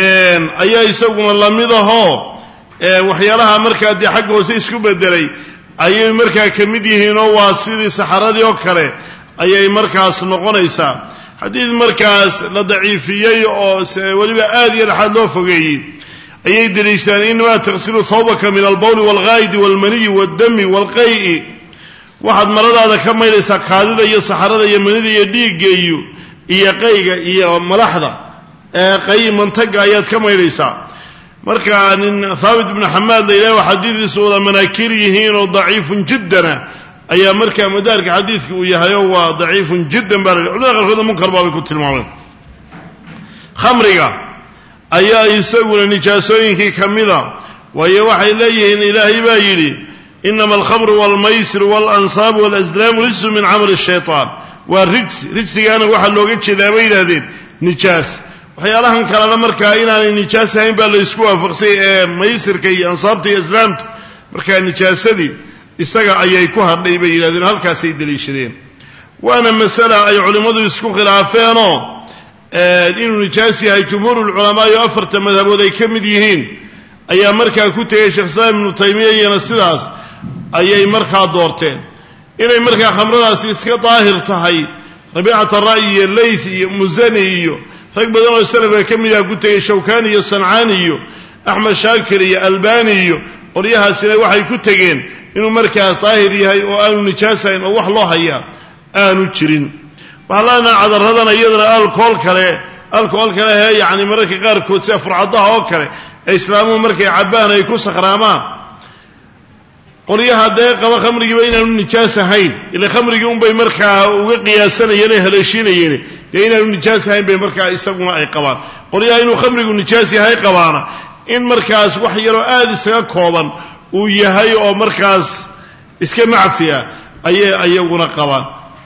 ayaa isaguna la mid ahoo waxyaalaha markaa dee xagga hoose isku bedelay ayay markaa ka mid yihiinoo waa sidii saxaradii oo kale ayay markaas noqonaysaa xadiid markaas la daciifiyey oo weliba aad iyo dhaxaad loo fogeeyey ayay daliishadaan inamaa taqsilu thawbaka min albawli waalghaa'idi waalmaniyi waaddami waalqay'i waxaad maradaada ka maydhaysaa kaadida iyo saxarada iyo manida iyo dhiigga iyo qayga iyo malaxda qay mantaga ayaad ka maydhaysaa marka nin thaabit ibn xamaad la yidhaha xadiidiisu wada manaakir yihiin oo daciifun jiddana ayaa markaa madaarka xadiidka uu yahayo waa daciifun jiddan baa la yidhi culimada qaarkoodna munkar baabay ku tilmaameen khamriga ayaa isaguna nijaasooyinkii ka mida waayo waxay leeyihiin ilaahay baa yidhi inama alkhamru waalmaysiru waalansaab waalasdlaamu rijsu min camali shaytaan waa rijsigaana waxaa looga jeedaa bay yidhaahdeen nijaas waxyaalahan kalena markaa inaanay nijaas ahayn baa la isku waafaqsay ee maysirka iyo ansaabta iyo islaamta markaa nijaasadii isaga ayay ku hadhay bay yidhahdeen halkaasay daliishadeen waana masala ay culimmadu isku khilaafeenoo inuu nijaas yahay jumhuurulculamaa iyo afarta madhabood ay ka mid yihiin ayaa markaa ku tegay sheekh islaam ibnu taymiya iyana sidaas ayay markaa doorteen inay markaa khamradaasi iska daahir tahay rabiicat ara'yi iyo layth iyo musani iyo rag badan oo salafka ka mid ah ku tegay shawkani iyo sancaani iyo axmed shaakir iyo albani iyo qoryahaasina waxay ku tegeen inuu markaa daahir yahay oo aanu nijaasayn oo wax loo hayaa aanu jirin waxlaana cadaradana iyadana alkool kale yani mararka qaarkood sida furcadaha oo kale ee islaamuhu markay cabbaan ay ku sakraamaan qoryaha dee qaba khamrigiiba inaanu nijaas ahayn ila khamrigii unbay markaa uga qiyaasanayeen ee haleeshiinayeen dee inaanu nijaas ahayn bay markaa isaguna ay qabaan qoryaha inuu khamrigu nijaas yahay qabaana in markaas wax yaroo aada isaga kooban uu yahay oo markaas iska macfiya ayay ayaguna qabaan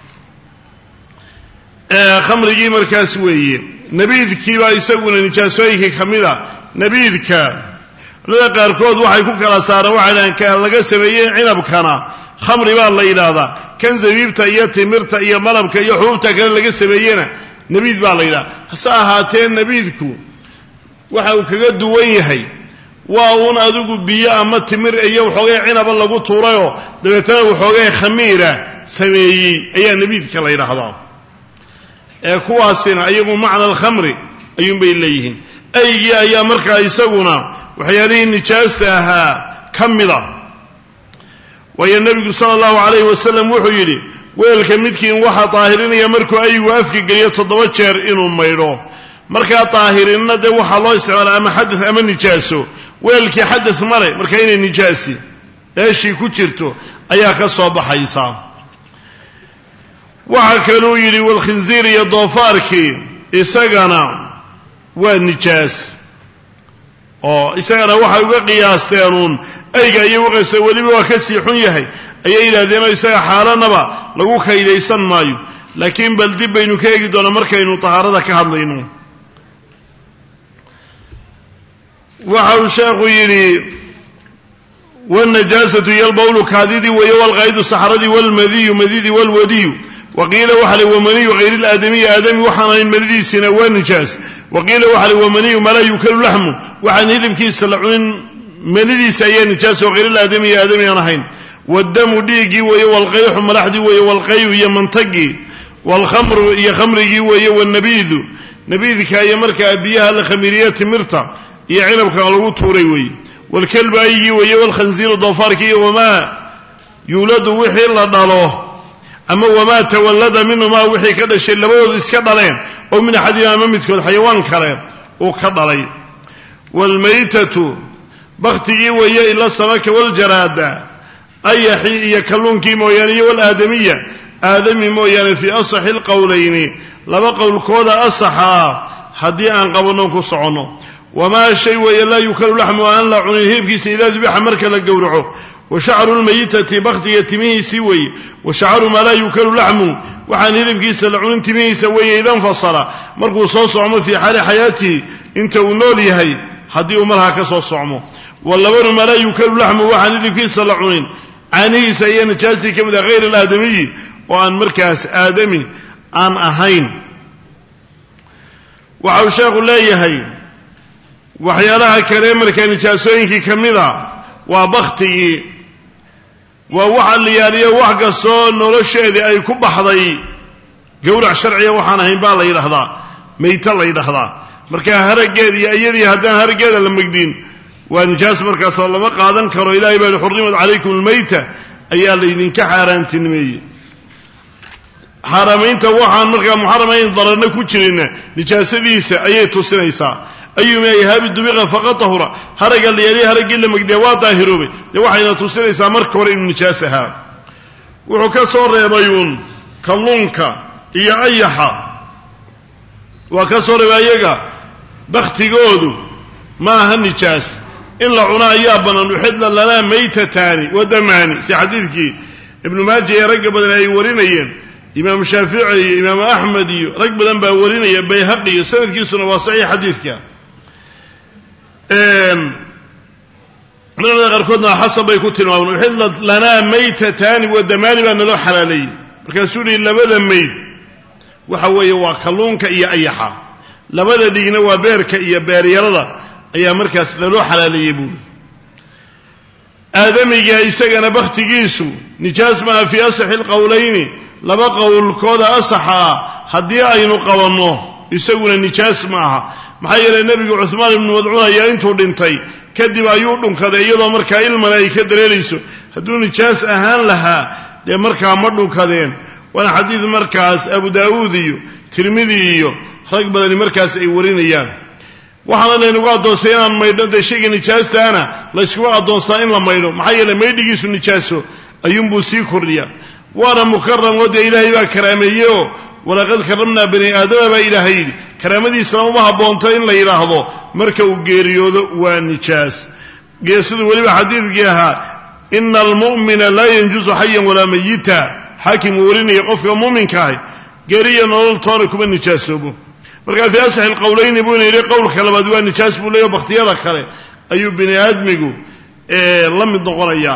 khamrigii markaas weeye nabiidkiibaa isaguna nijaasooyinkii ka mid a nabiidka culimada qaarkood waxay ku kala saareen waxay dhahaan ka laga sameeyey cinabkana khamri baa la yidhaahdaa kan zabiibta iyo timirta iyo malabka iyo xubuubta kale laga sameeyena nabiid baa la yidhahdaa hase ahaatee nabiidku waxa uu kaga duwan yahay waa uun adigu biyo ama timir iyo waxoogay cinaba lagu tuurayoo dabeetana waxoogay khamiira sameeyey ayaa nabiidka la yidhaahdaa ee kuwaasina iyagu macna alkhamri ayuunbay leeyihiin aygii ayaa markaa isaguna waxyaalihii nijaasta ahaa ka mida waayo nebigu sala allahu calayhi wasalam wuxuu yidhi weelka midkiin waxaa daahirinaya markuu aygu afka geliyo 7 jeer inuu maydho markaa daahirinna dee waxaa loo isticmaalaa ama xadad ama nijaaso weelkii xadad male markaa inay nijaasi eeshii ku jirto ayaa ka soo baxaysa waxaa kaluu yidhi walkhinziir iyo doofaarkii isagana waa nijaas oo isagana waxay uga qiyaasteenuun ayga ayay uqaysta weliba waa ka sii xun yahay ayay yidhaahdeenoo isaga xaalanaba lagu kaydaysan maayo laakiin bal dib baynu ka eegi doonaa markaynu tahaarada ka hadlayno waxa uu sheekhu yidhi wاnajaasatu iyo albawlu kaadidii weeye walqaydu saxradii walmadiyu madidii walwadiyu waqiila waxa li wamaniyu hayr اlaadamiyi aadami waxaan ahayn manidiisina waa nijaas waqiila waxa li wamaniyu ma laa yukalu laxmu waxaan hilibkiisa la cunin manidiisa ayaa nijaas oo hayr اlaadamiyi aadami aan ahayn wاdamu dhiiggii weeye walqayxu malaxdii weeye walqayu iyo mantagii walkhamru iyo khamrigii weeye wاnabiidu nabiidka iyo markaa biyaha la khamiiriye timirta iyo cinabka lagu tuuray weeye walkalbu aygii weeye walkhanziiru doofaarkii iyo wamaa yuuladu wixii la dhalo ama wamaa tawallada minhumaa wixii ka dhashay labadooda iska dhaleen oo min axadihima ama midkood xayawaan kale uu ka dhalay waalmaytatu baktigii weeye ila samaka waljaraada ayaxii iyo kalluunkii mooyaane iyo walaadamiya aadami mooyaane fii asaxi alqowlayni laba qowlkooda asaxaa haddii aan qabanno ku soconno wamaa shay weeye laa yukalu laxmu aan la cunin hilibkiisa idaa dubixa marka la gowraco wa shacru lmayitati baktiga timihiisii weeye wa shacru maa laa yukalu laxmu waxaan hilibkiisa la cunin timihiisa weeye ida infasala markuu soo socmo fii xaali xayaatihi inta uu nool yahay haddii uu markaa ka soo socmo walabanu maa laa yukalu laxmu waxaan hilibkiisa la cunin caanihiisa iyo nijaastii ka mid ah hayr alaadamiyi oo aan markaas aadami aan ahayn waxa uu sheekhu leeyahay waxyaalaha kale markaa nijaasooyinkii ka mida waa baktigii ووحا لياليه وحق الصون ولشيء أي كب حضي قولع شرعي وحانا هنبالا يلحظا ميتالا يلحظا مركا هرقيد يأيدي هدان هرقيد لما يقدين ونجاس مركا صلى الله قادن كرو إلهي بل حرمت عليكم الميتة أيها الذين كحاران تنمي حرمين توحان مركا محرمين ضررنا كتشرين نجاس ليسا أيه سنيسا أيما يهاب الدبيغة فقط طهورا هرق اللي يليه هرق اللي مقدوا طاهروبي وحين تسنيسا مركور نجاسها وحكا صور يبيون كاللونكا إيا أيحا وكسر بايقا بختي قودو ما هالنجاس إلا عنا يابنا نحد لنا ميتتاني ودماني سي حديثك ابن ماجه يرقب لنا يورينيين إمام الشافعي إمام أحمد يرقب لنا يورينيين بيهقي سند كيسنا وصحيح حديثك من غركودنا حسب يكتنا ونحد لنا ميتتاني ودماني بأن له حلالي ركسولي إلا بدا ميت وحوي وكلونك إيا أيحا لبدا دينا وبيرك إيا باريرضا أيا مركز للو حلالي يبول آدمي جايساقنا بختي جيسو نجاس ما في أصح القولين لما قول كودا أصحا حدي أينو قوانوه يساقنا نجاس معها محايا النبي عثمان بن وضعونا يا انتو دينتي كدب أيوردن كذا يضا مركا الملايكة دريليسو هدو نجاس أهان لها دي مركا مردن كذين وانا حديث مركز أبو داودي ترمذي رقبة مركز أي ورينيان وحنا نقول دوسيان ميدان ده شيء نجاسته أنا لا يسوى دوسين لما يلو محيي لما يدقيسوا نجاسه أيوم بوسي كوريا وانا مكرم ودي إلهي وكراميه ولقد كرمنا بني آدم بإلهي كرامتي إسلام ما بونتين لا يلاحظوا مركو جيريود ونجاس جيسد ولي حديث جاها إن المؤمن لا ينجز حيا ولا ميتا حاكم وريني يقف مؤمن كاي جريا نول طارق من نجاسبه مركا في أصح القولين يبون يري قول خلبا دوان نجاسبه ليه باختيار كله أيوب بن آدميقو لم يدقون إياه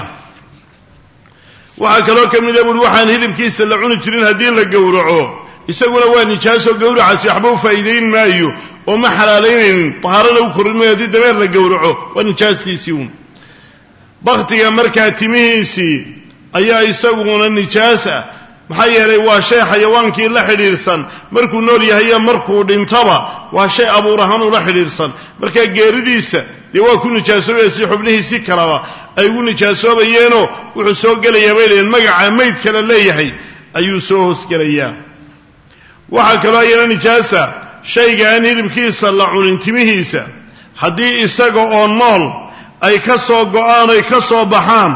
وحكلو كم يقول وحان هذي بكيس تلعون تشرين هدين لقورعوه يسقون وان نجاسو قورع سيحبوا فايدين مايو وما حلالين طهارنا وكرن ما هدي دمير لقورعوه ونجاس تيسيون باختيار مركا تميسي ayaa isaguna nijaasa maxay yeelay waa shay xayawaankii la xiriirsan markuu nool yahay markuu dhintaba waa shay abuurahan u la xiriirsan marka geeridiisa dee waa ku nijaasoobay xubnihiisa kalaba ay u nijaasoobeyeenoo wuxuu soo galayaa weeyeen magaca meyd kale leeyahay ayuu soo hoos galayaa waxa kale ayana nijaasa shayga aan hilibkiisa la cunin timihiisa haddii isaga oo nool ay ka soo go'aan ay ka soo baxaan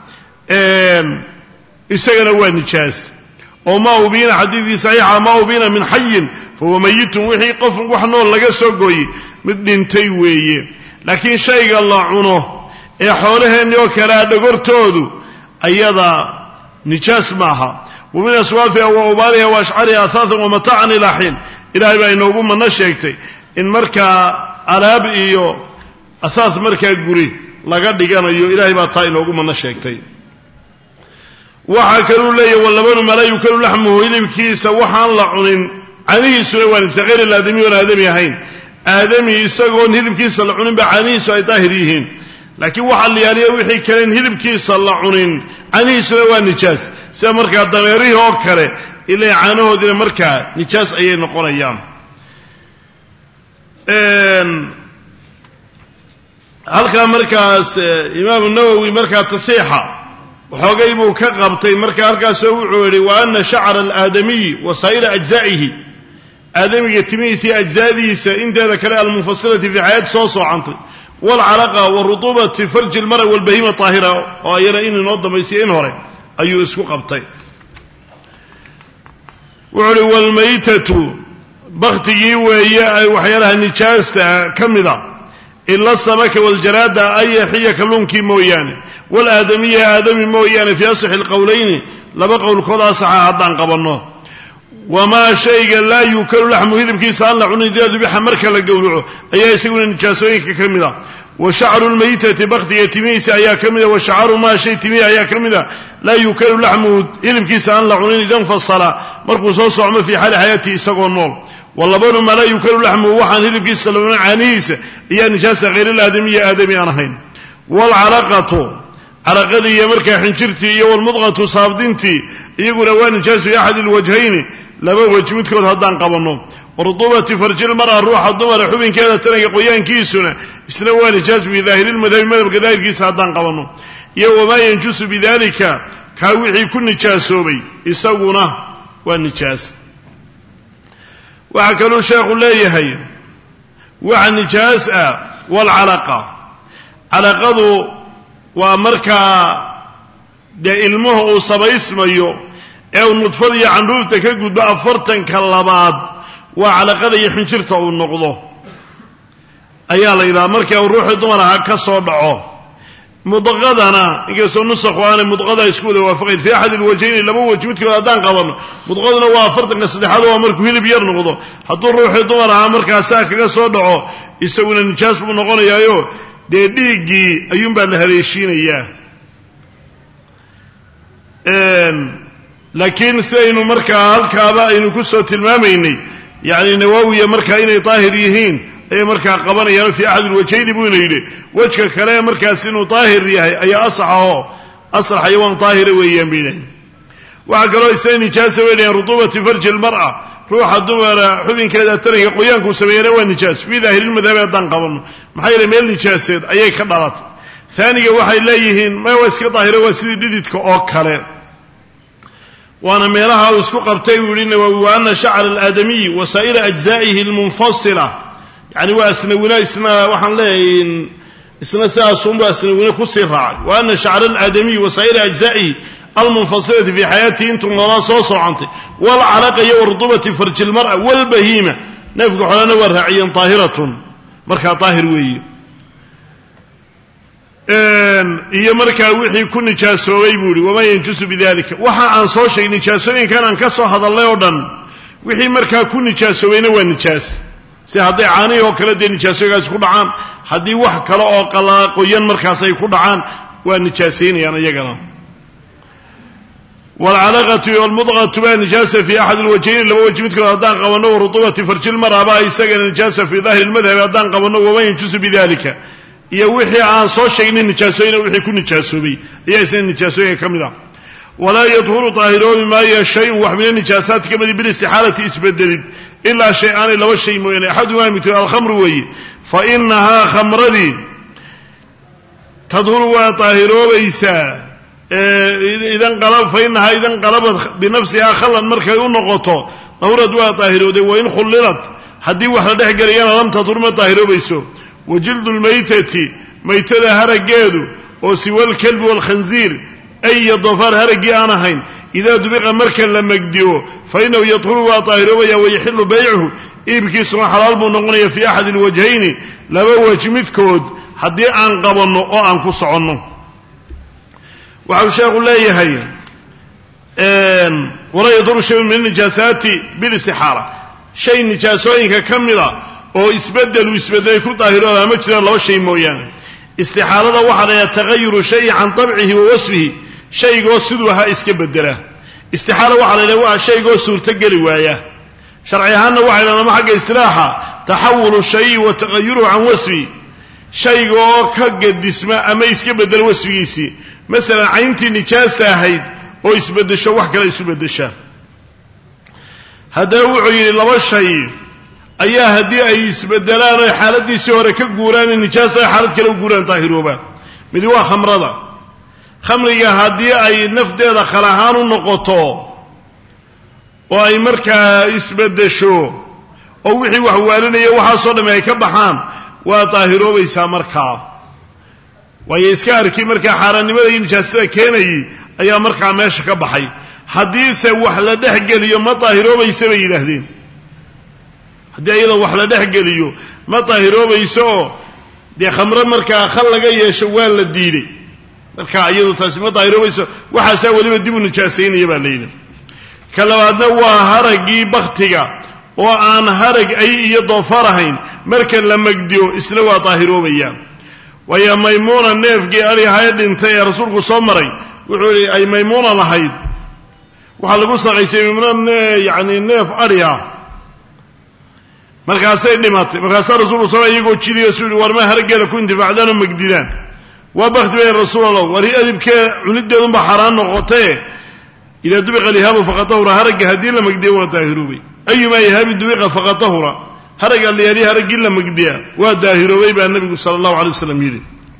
إسقنا والنجاس وما أبين حديث صحيح ما أبين من حي فهو ميت وحي قف وحنون لقى سوقي مدين تيوي لكن شيء الله عنه حوله أن يوكلا دقرتوذو أيضا نجاس معها ومن أسوافها وأبارها وأشعارها أثاثا ومتاعا إلى حين إلى أن ينوبون من نشيكتي إن مركا أراب إيو أثاث مركا قري لقد كان إيو إلهي باطا ينوبون من نشيكتي وحكروا لي واللبن ما لا يكل لحمه إلي بكيسة وحان لعنين عنيه سنوان غير الآدمي والآدمي هين آدمي يساقون هلي بكيسة لعنين بعنيه سوى طاهريهين لكن وحان لياليه وحي كلين هلي بكيسة لعنين عنيه سنوان نجاس سيمركا الضميريه وكره إلي عانوه دين مركا نجاس أيه نقول أيام هل كان مركز إمام النووي مركز تصيحة وحقيبه كقبطي مركا أركاسه وعوري وأن شعر الآدمي وصير أجزائه آدمي يتميسي أجزائه سإنت ذكر المفصلة في حياة صوص وعنطي والعلاقة والرطوبة في فرج المرء والبهيمة طاهرة وأيرا إن نوضم يسيئن هوري أيو اسكو قبطي وعوري والميتة بغتي وحيالها النجاسة كمذا إلا السمك والجرادة أي حية كلونكي موياني والآدمية آدمي موياني في أصح القولين لبقوا الكوضة صحا حدان قبلناه وما شيء لا يكل لحمه إذا بكي سأل لعنه إذا ذبح مركا لقولعه أي يسيقون النجاسوين ككمذا وشعر الميتة بغتي يتميس أي كمذا وشعر ما شيء تمي أي كمذا لا يكل لحمه إذا بكي سأل لعنه إذا انفصل مركو صوص عمه في حال حياته إساقوا النور واللبن ما لا يكل لحمه وحان هلب كيسلون عنيس هي نجاسة غير الآدمية آدمي أنهين والعرقة calaqadii iyo markaa xinjirtii iyo walmudqatu saabdintii iyaguna waa nijaasu fi axadi alwajhayni laba wej midkood haddaan qabanno warudubati farjilmar'a ruuxa dumara xubinkeeda tanaga qoyaankiisuna isna waa nijaasu fi daahirilmadhabi madhabka daahirkiisa haddaan qabanno iyo wamaa yanjusu bidalika kaa wixii ku nijaasoobay isaguna waa nijaas waxaa kaluu sheekhu leeyahay waxa nijaas ah walcalaqa calaqadu waa markaa dee ilmuhu uu samaysmayo ee uu nudfada iyo candhuufta ka gudbo 40ka labaad waa calaqada iyo xinjirta uu noqdo ayaa la yidhaha markii uu ruuxii dumar ahaa ka soo dhaco mudqadana inkastoo nusakhu aanay mudqada isku wada waafaqayn fi axad alwajhayni laba wej midkood haddaan qabanno mudqaduna waa 40ka saddexaad waa markuu hilib yar noqdo hadduu ruuxii dumar ahaa markaasaa kaga soo dhaco isaguna nijaas buu noqonayaayo dee dhiiggii ayuunbaa la haleeshiinayaa laakiin sidaynu markaa halkaaba aynu ku soo tilmaamaynay yacni nawaawiya markaa inay daahir yihiin ayay markaa qabanayaan fii axad alwajhayni buu ina yidhi wejka kale markaas inuu daahir yahay ayaa asaxaho asal xayawaan daahira weeyaan bay yidhahdeen waxaa kaloo isna nijaasa weynayaan rutubati farji almar'a ruuxa dumara xubinkeeda taranka qoyaankuu sameeyana waa nijaas fii daahirilmadhabi haddaan qabanno maxaa yeele meel nijaaseed ayay ka dhalatay aaniga waxay leeyihiin maya waa iska daahira waa sidii dhididka oo kale waana meelaha uu isku qabtay buu yihi nawawi wa ana shacra alaadamiyi wa saa'ira ajzaa'ihi almunfasila yani waa asnawina isna waxaan leeyahay isna sidaasunba asnawina kusii raacay wa ana shacra alaadamiyi wa saa'ira ajzaa'ihi almunfasilati fii xayaatihi intuu noolaa soo socantay walcalaqa iyo warudubati farji almar'a walbahiima neefka xolana waa raaciyeen daahiratun markaa daahir weeye iyo markaa wixii ku nijaasoobay buu yihi wamaa yanjusu bidalika waxa aan soo sheegay nijaasooyinkan aan ka soo hadalnay oo dhan wixii markaa ku nijaasoobayna waa nijaas si hadday caanihi oo kale dee nijaasooyinkaasi ku dhacaan haddii wax kale oo qoyan markaas ay ku dhacaan waa nijaasaynayaan iyagana walcalaqatu walmudqatu baa nijaasa fi axad alwajhayni laba waj midkood haddaan qabanno warutubati farjilmar'a baa isagana nijaasa fii daahiri lmadhabi haddaan qabanno wamaa yanjusu bidalika iyo wixii aan soo sheegnay nijaasooyina wixii ku nijaasoobay ayaa isna nijaasooyinka ka mid ah walaa yadhuru daahiroobi maayo shayun wax mina nijaasaadka ka midi bilistixaalati isbedelid ilaa shay-aanay laba shay mooyaane axadumaa midkood alkhamru weeye fa inahaa khamradii tadhuru waa daahiroobaysaa fa inahaa idan qalabad binafsihaa khallan markay u noqoto dahurad waa daahirooday wain khullilat haddii wax la dhex geliyana lam tadhur ma daahiroobayso wajildu lmaytati maytada haraggeedu oo siwa alkalbi waalkhanziir ay iyo doofaar haraggii aan ahayn idaa dubiqa marka la megdiyo fa inahu yadhuru waa daahiroobayaa wayaxilu baycuhu iibkiisuna xalaal buu noqonaya fii axadi alwajhayni laba wej midkood haddii aan qabanno oo aan ku soconno waxau sheekhu leeyahay walaa yadhuru shayun min anijaasaati bilistixaala shay nijaasooyinka ka mida oo isbedelay ku daahirooda ma jiraan laba shay mooyaane istixaalada waxaa la yidhaha tagayuru shayi can dabcihi wa wasfihi shaygoo siduu ahaa iska bedela istixaala waxaa la yidhaha waa shaygoo suurtogeli waaya sharci ahaanna waxay dhahan ama xagga istilaaxa taxawulu shayi wa tagayuruhu can wasfihi shayga oo ka gadisma ama iska bedela wasfigiisii masalan cayntii nijaasta ahayd oo isbedesho wax kale isu bedesha haddana wuxuu yidhi laba shay ayaa haddii ay isbedelaan oy xaaladiisii hore ka guuraan nijaasa ay xaalad kale u guuraan daahiroobaan midi waa khamrada khamriga haddii ay nafdeeda khal ahaan u noqoto oo ay markaa isbedesho oo wixii wax waalinaya waxaasoo dhamme ay ka baxaan waa daahiroobaysaa markaa waayo iska arki markaa xaaraannimada iyo nijaasada keenayay ayaa markaa meesha ka baxay haddiise wax la dhex geliyo ma daahiroobaysa bay yidhaahdeen haddii iyadoo wax la dhex geliyo ma daahiroobayso oo dee khamre markaa khal laga yeesho waa la diiday markaa iyadu taasi ma daahiroobayso waxaasaa weliba dib u nijaasaynaya baa la yidhi ka labaadna waa haraggii baktiga oo aan harag ay iyo doofaar ahayn marka la magdiyo isna waa daahiroobayaa waayo maymuuna neefgii arihaye dhintay ee rasuulku soo maray wuxuu yihi ay maymuuna lahayd waxaa lagu saqaysay maymuuna yani neef ari ah markaasay dhimatay markaasaa rasuulku soo iyagoo jidiyo su yihi war ma haraggeeda ku intifaacdaan oo magdidaan وبخت بين رسول الله وري أدبك عندهم بحران نقطة إذا دبق الإهاب فقط طهر هرج هدين لما قديه وطاهروبي أيما إهاب دبق فقط طهر هرج اللي يري هرج لما قديه وطاهروبي بأن النبي صلى الله عليه وسلم يري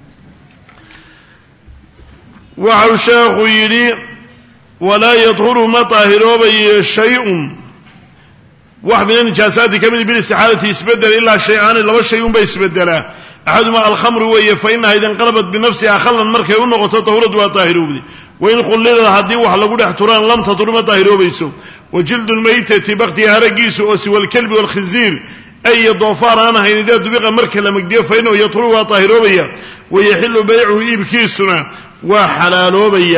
وعشاق يري ولا يطهر ما طاهروبي شيء واحد من النجاسات كمن بالاستحالة يسبدل إلا شيئان إلا والشيء بيسبدله أحدهما الخمر وهي فإنها إذا انقلبت بنفسها خلا مركا ونقطة طهرت وطاهروبي وإن قلل هدي وحلقوا احتران لم تطهر ما طاهروبي وجلد الميتة بغتها رقيس وسوى الكلب والخنزير أي ضفار أنا هين إذا دبق مركا لمقديه فإنه يطهر وطاهروبي ويحل بيعه إبكيسنا وحلالوبي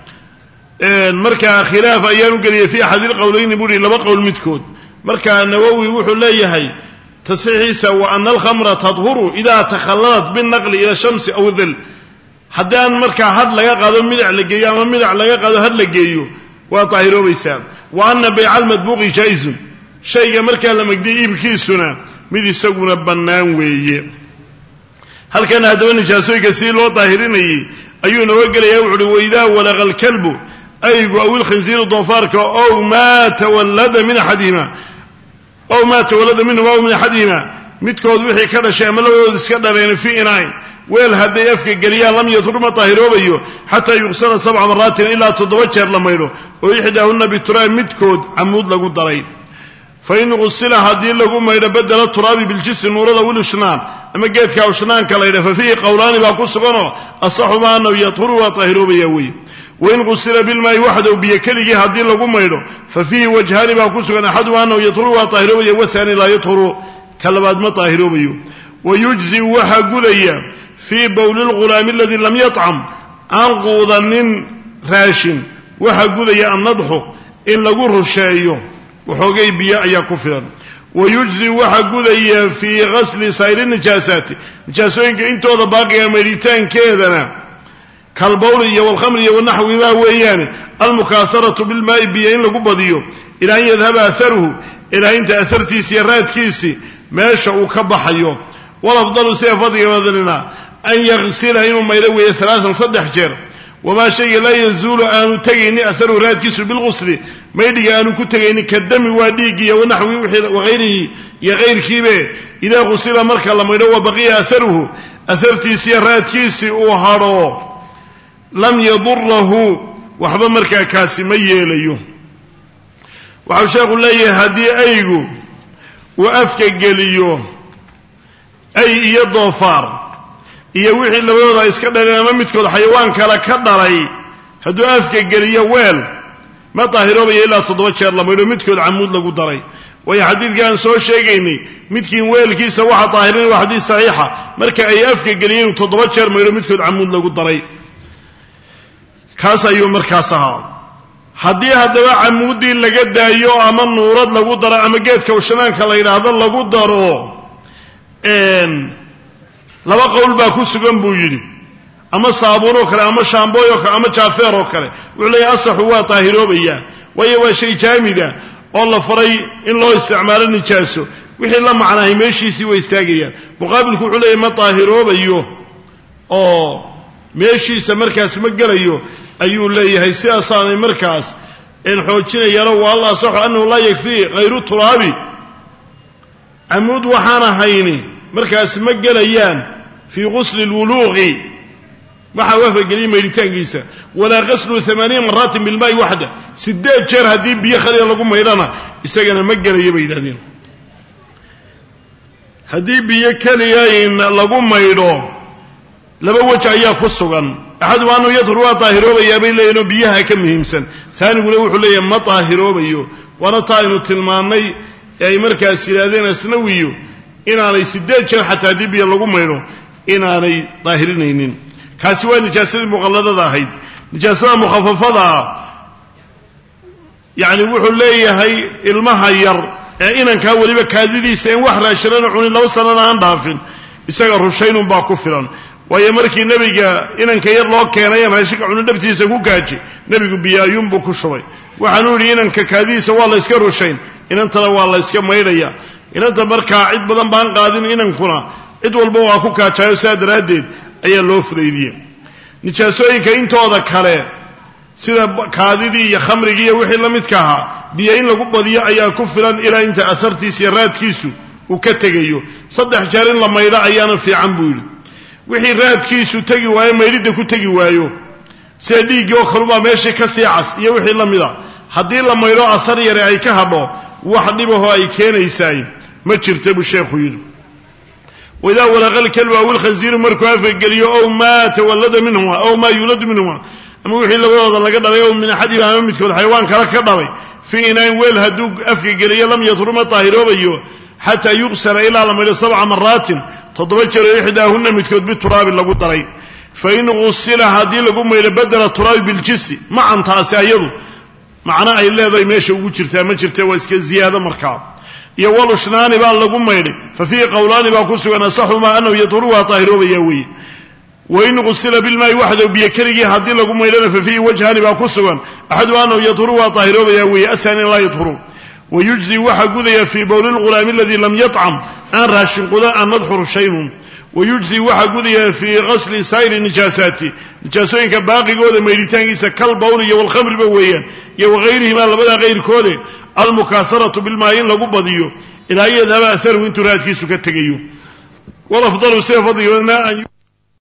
المركا خلاف أيان قال في أحد القولين بولي لبقوا المتكود مركا النووي وحو ليهي تصحيح وأن الخمر تطهر إذا تخللت بالنقل إلى الشمس أو الظل حدان مركا هاد لا يقعد منع لقيا ومنع لا يقعد هاد لقيو وطاهروا بيسان وأن بيع المدبوغ جائز شيء مركا لما يقدي يبكيسنا ميدي سقونا بنان ويه هل كان هذا النجاسوي كسيل وطاهرين أيون وقل يوعد وإذا ولغ الكلب أو الخنزير ضفارك أو ما تولد من أحدهما أو ما تولد منه أو من أحدهما متكود وحي كذا شيء ما لو يذكر في إناء ويل هذا يفك قليا لم يطهر ما طاهروا بيه حتى يغسل 7 مرات إلا تضوجر لما يلو ويحدهن بالتراب متكود عمود لقود ضريب فإن غسل هذه لقوم ما يبدل التراب بالجسم نورده والشنان أما جيت كاو شنان كلا ففيه قولان باقو سقنه الصح ما أنه يطهر وطاهروا بيه وإن غسل بالماء وحده بيكله هذه لقوم ما يلو ففيه وجهان باقو سقنه أحدهما أنه يطهر وطاهروا بيه والثاني لا يطهر كلا بعد ما طاهروا بيه ويجزي وحا قذيا في بول الغلام الذي لم يطعم أنقوضا من راشن وحا قذيا أن نضحه إن لقوه الشايو وحوقي بياء يا كفرا ويجزي وحا قذيا في غسل سائر النجاسات نجاسوينك انتو باقي مريتان كذا كالبول والخمر والنحو ما وياني المكاثرة بالماء بيئين لقو بضيو إلى أن يذهب أثره إلى أن تأثرتي سيرات كيسي ما شاء كبحيو والأفضل سيفضي وذلنا أن يغسل إنه ما يلوي 3 صدح جير وما شيء لا يزول أن تجيني أثر رات كسر بالغسل ما يدي أن كتجيني كالدم وديقي ونحو وغيره يغير كيبه إذا غسل مركا لما يلوى بقي أثره أثرتي سيرات كيسي أوهارو لم يضره وحب مركا كاسي ميليه وعشاق الله هدي أيقو وأفك قليو أي يضفار يوحي اللي وضع يسكدر لما متكود حيوان كلا كدري هدو أفك قليو ويل ما طاهروا بي إلا تضوشر لما يلو متكود عمود لقو دري وهي حديث كان سوى الشيقيني متكين ويل كيسا واحد طاهرين وحديث صحيحة مركا أي أفك قليو تضوشر ما يلو متكود عمود لقو دري كاسا يوم مركاسها haddii hadaba camuudii laga daayo ama nuurad lagu daro ama geedka washanaanka la yiraahdo lagu daro laba qowl baa ku sugan buu yiri ama saabuun oo kale ama shaambooy oo kale ama jaafeer oo kale wuxuu leeyahay asaxu waa taahiroobayaan way waa shay jaamida oo la faray in loo isticmaalo nijaaso wixii la macnahay meeshiisii way istaagayaan muqaabilku wuxuu leeyahay ma taahiroobayo oo meeshiisa markaas ma galayo ayuu leeyahay sidaasaan markaas in xoojinayana waa Allah sax annahu la yakfi ghayru turabi amud waxana hayni markaas ma galayaan fi ghusl alwulughi waxa wafa gali meelitaankiisa wala ghusl 80 marat bil ma'i wahda 8 jeer hadii biyo khaliya lagu meydana isagana ma galayo baydadeen hadii biyo kaliya in lagu meeydo laba wajh ayaa ku sugan أحد وأنه يطهر طاهروا بيا بين لأنه بيها كم همسن ثاني يقول له حليا ما طاهروا بيو وأنا طاهر تلماني أي مركز سيرادين سنويو إن أنا يسدد شر حتى دي بيا لقوم يرو إن أنا طاهرين كاسوا نجاسة مغلظة ذاهيد نجاسة مخففة يعني وحليا هي المهير إن كان ولي بكادي سين وحرا شرنا عون الله وصلنا عن ضعفين يسقى رشين باكفران ويمركي نبيك إنك يرلو كينيا ماشيك عن نبتي سكو كاجي نبيك بيايوم بو كشوي وحنوري إنك كاديس والله يسكروا شيء إن أنت والله يسكر ميريا إن أنت مركا عد بدن بان قادين إنك كنا عد والبوا كو كاجايو ساد راديد ayaa loo fudaydiyey nijaasooyinka intooda kale sida kaadidii iyo khamrigii iyo wixii la midka ahaa biyo in lagu badiyo ayaa ku filan ilaa inta asartiisa iyo raadkiisu uu ka tegayo 3 jeer in la maydho ayaana fiican buu yidhi wixii raadkiisu tegi waayo maydhidda ku tegi waayo sida dhiiggii oo kalubaa meeshii ka sii cas iyo wixii la mida haddii la maydho asar yare ay ka hadho wax dhibahoo ay keenaysaay ma jirta buu sheekhu yidhi waidaa walaqa alkalbu aw ilkhanziiru markuu afgeliyo ow maa tawallada minhuma ow maa yuuladu minhuma ama wixii labadooda laga dhalay ow min axadihima ama midkood xayawaan kale ka dhalay fii inaan weel hadduu afgegeliyo lam yatruma taahiroobayo xataa yuqsala ilaa la maydho 7 maraatin 7 jeer oo ixdaahunna midkood bituraabi lagu daray fain gusila haddii lagu maydho badela turaabi biljisi macantaasi ayadu macno ay leedahay meesha ugu jirtaa ma jirta waa iska ziyaado markaa iyo walushnaani baa lagu maydhay fa fiihi qowlaani baa ku sugan asaxumaa annahu yaduru waa taahiroobayaa weeye wain gusila bilmaa'i waxdahu biyo keligii haddii lagu maydhana fa fiihi wajhaani baa ku sugan axadu annahu yaduru waa taahiroobayaa weeye ahaani laa yaduru wayujzi waxaa gudaya fii bowli lghulaami aladii lam yacam aan raashin qudan an nadxuru shaynun wayujzi waxaa gudaya fii qasli saa'iri nijaasaati nijaasooyinka baaqigooda maydhitaankiisa kal bowli iyo walkhamriba weeyaan iyo wagayrihimaa labadaa kayrkoode almukaasaratu bilmaa'i in lagu badiyo ilaa yadhaba aharuhu intuu raadkiisu ka tegayo walafdalu sida fadliga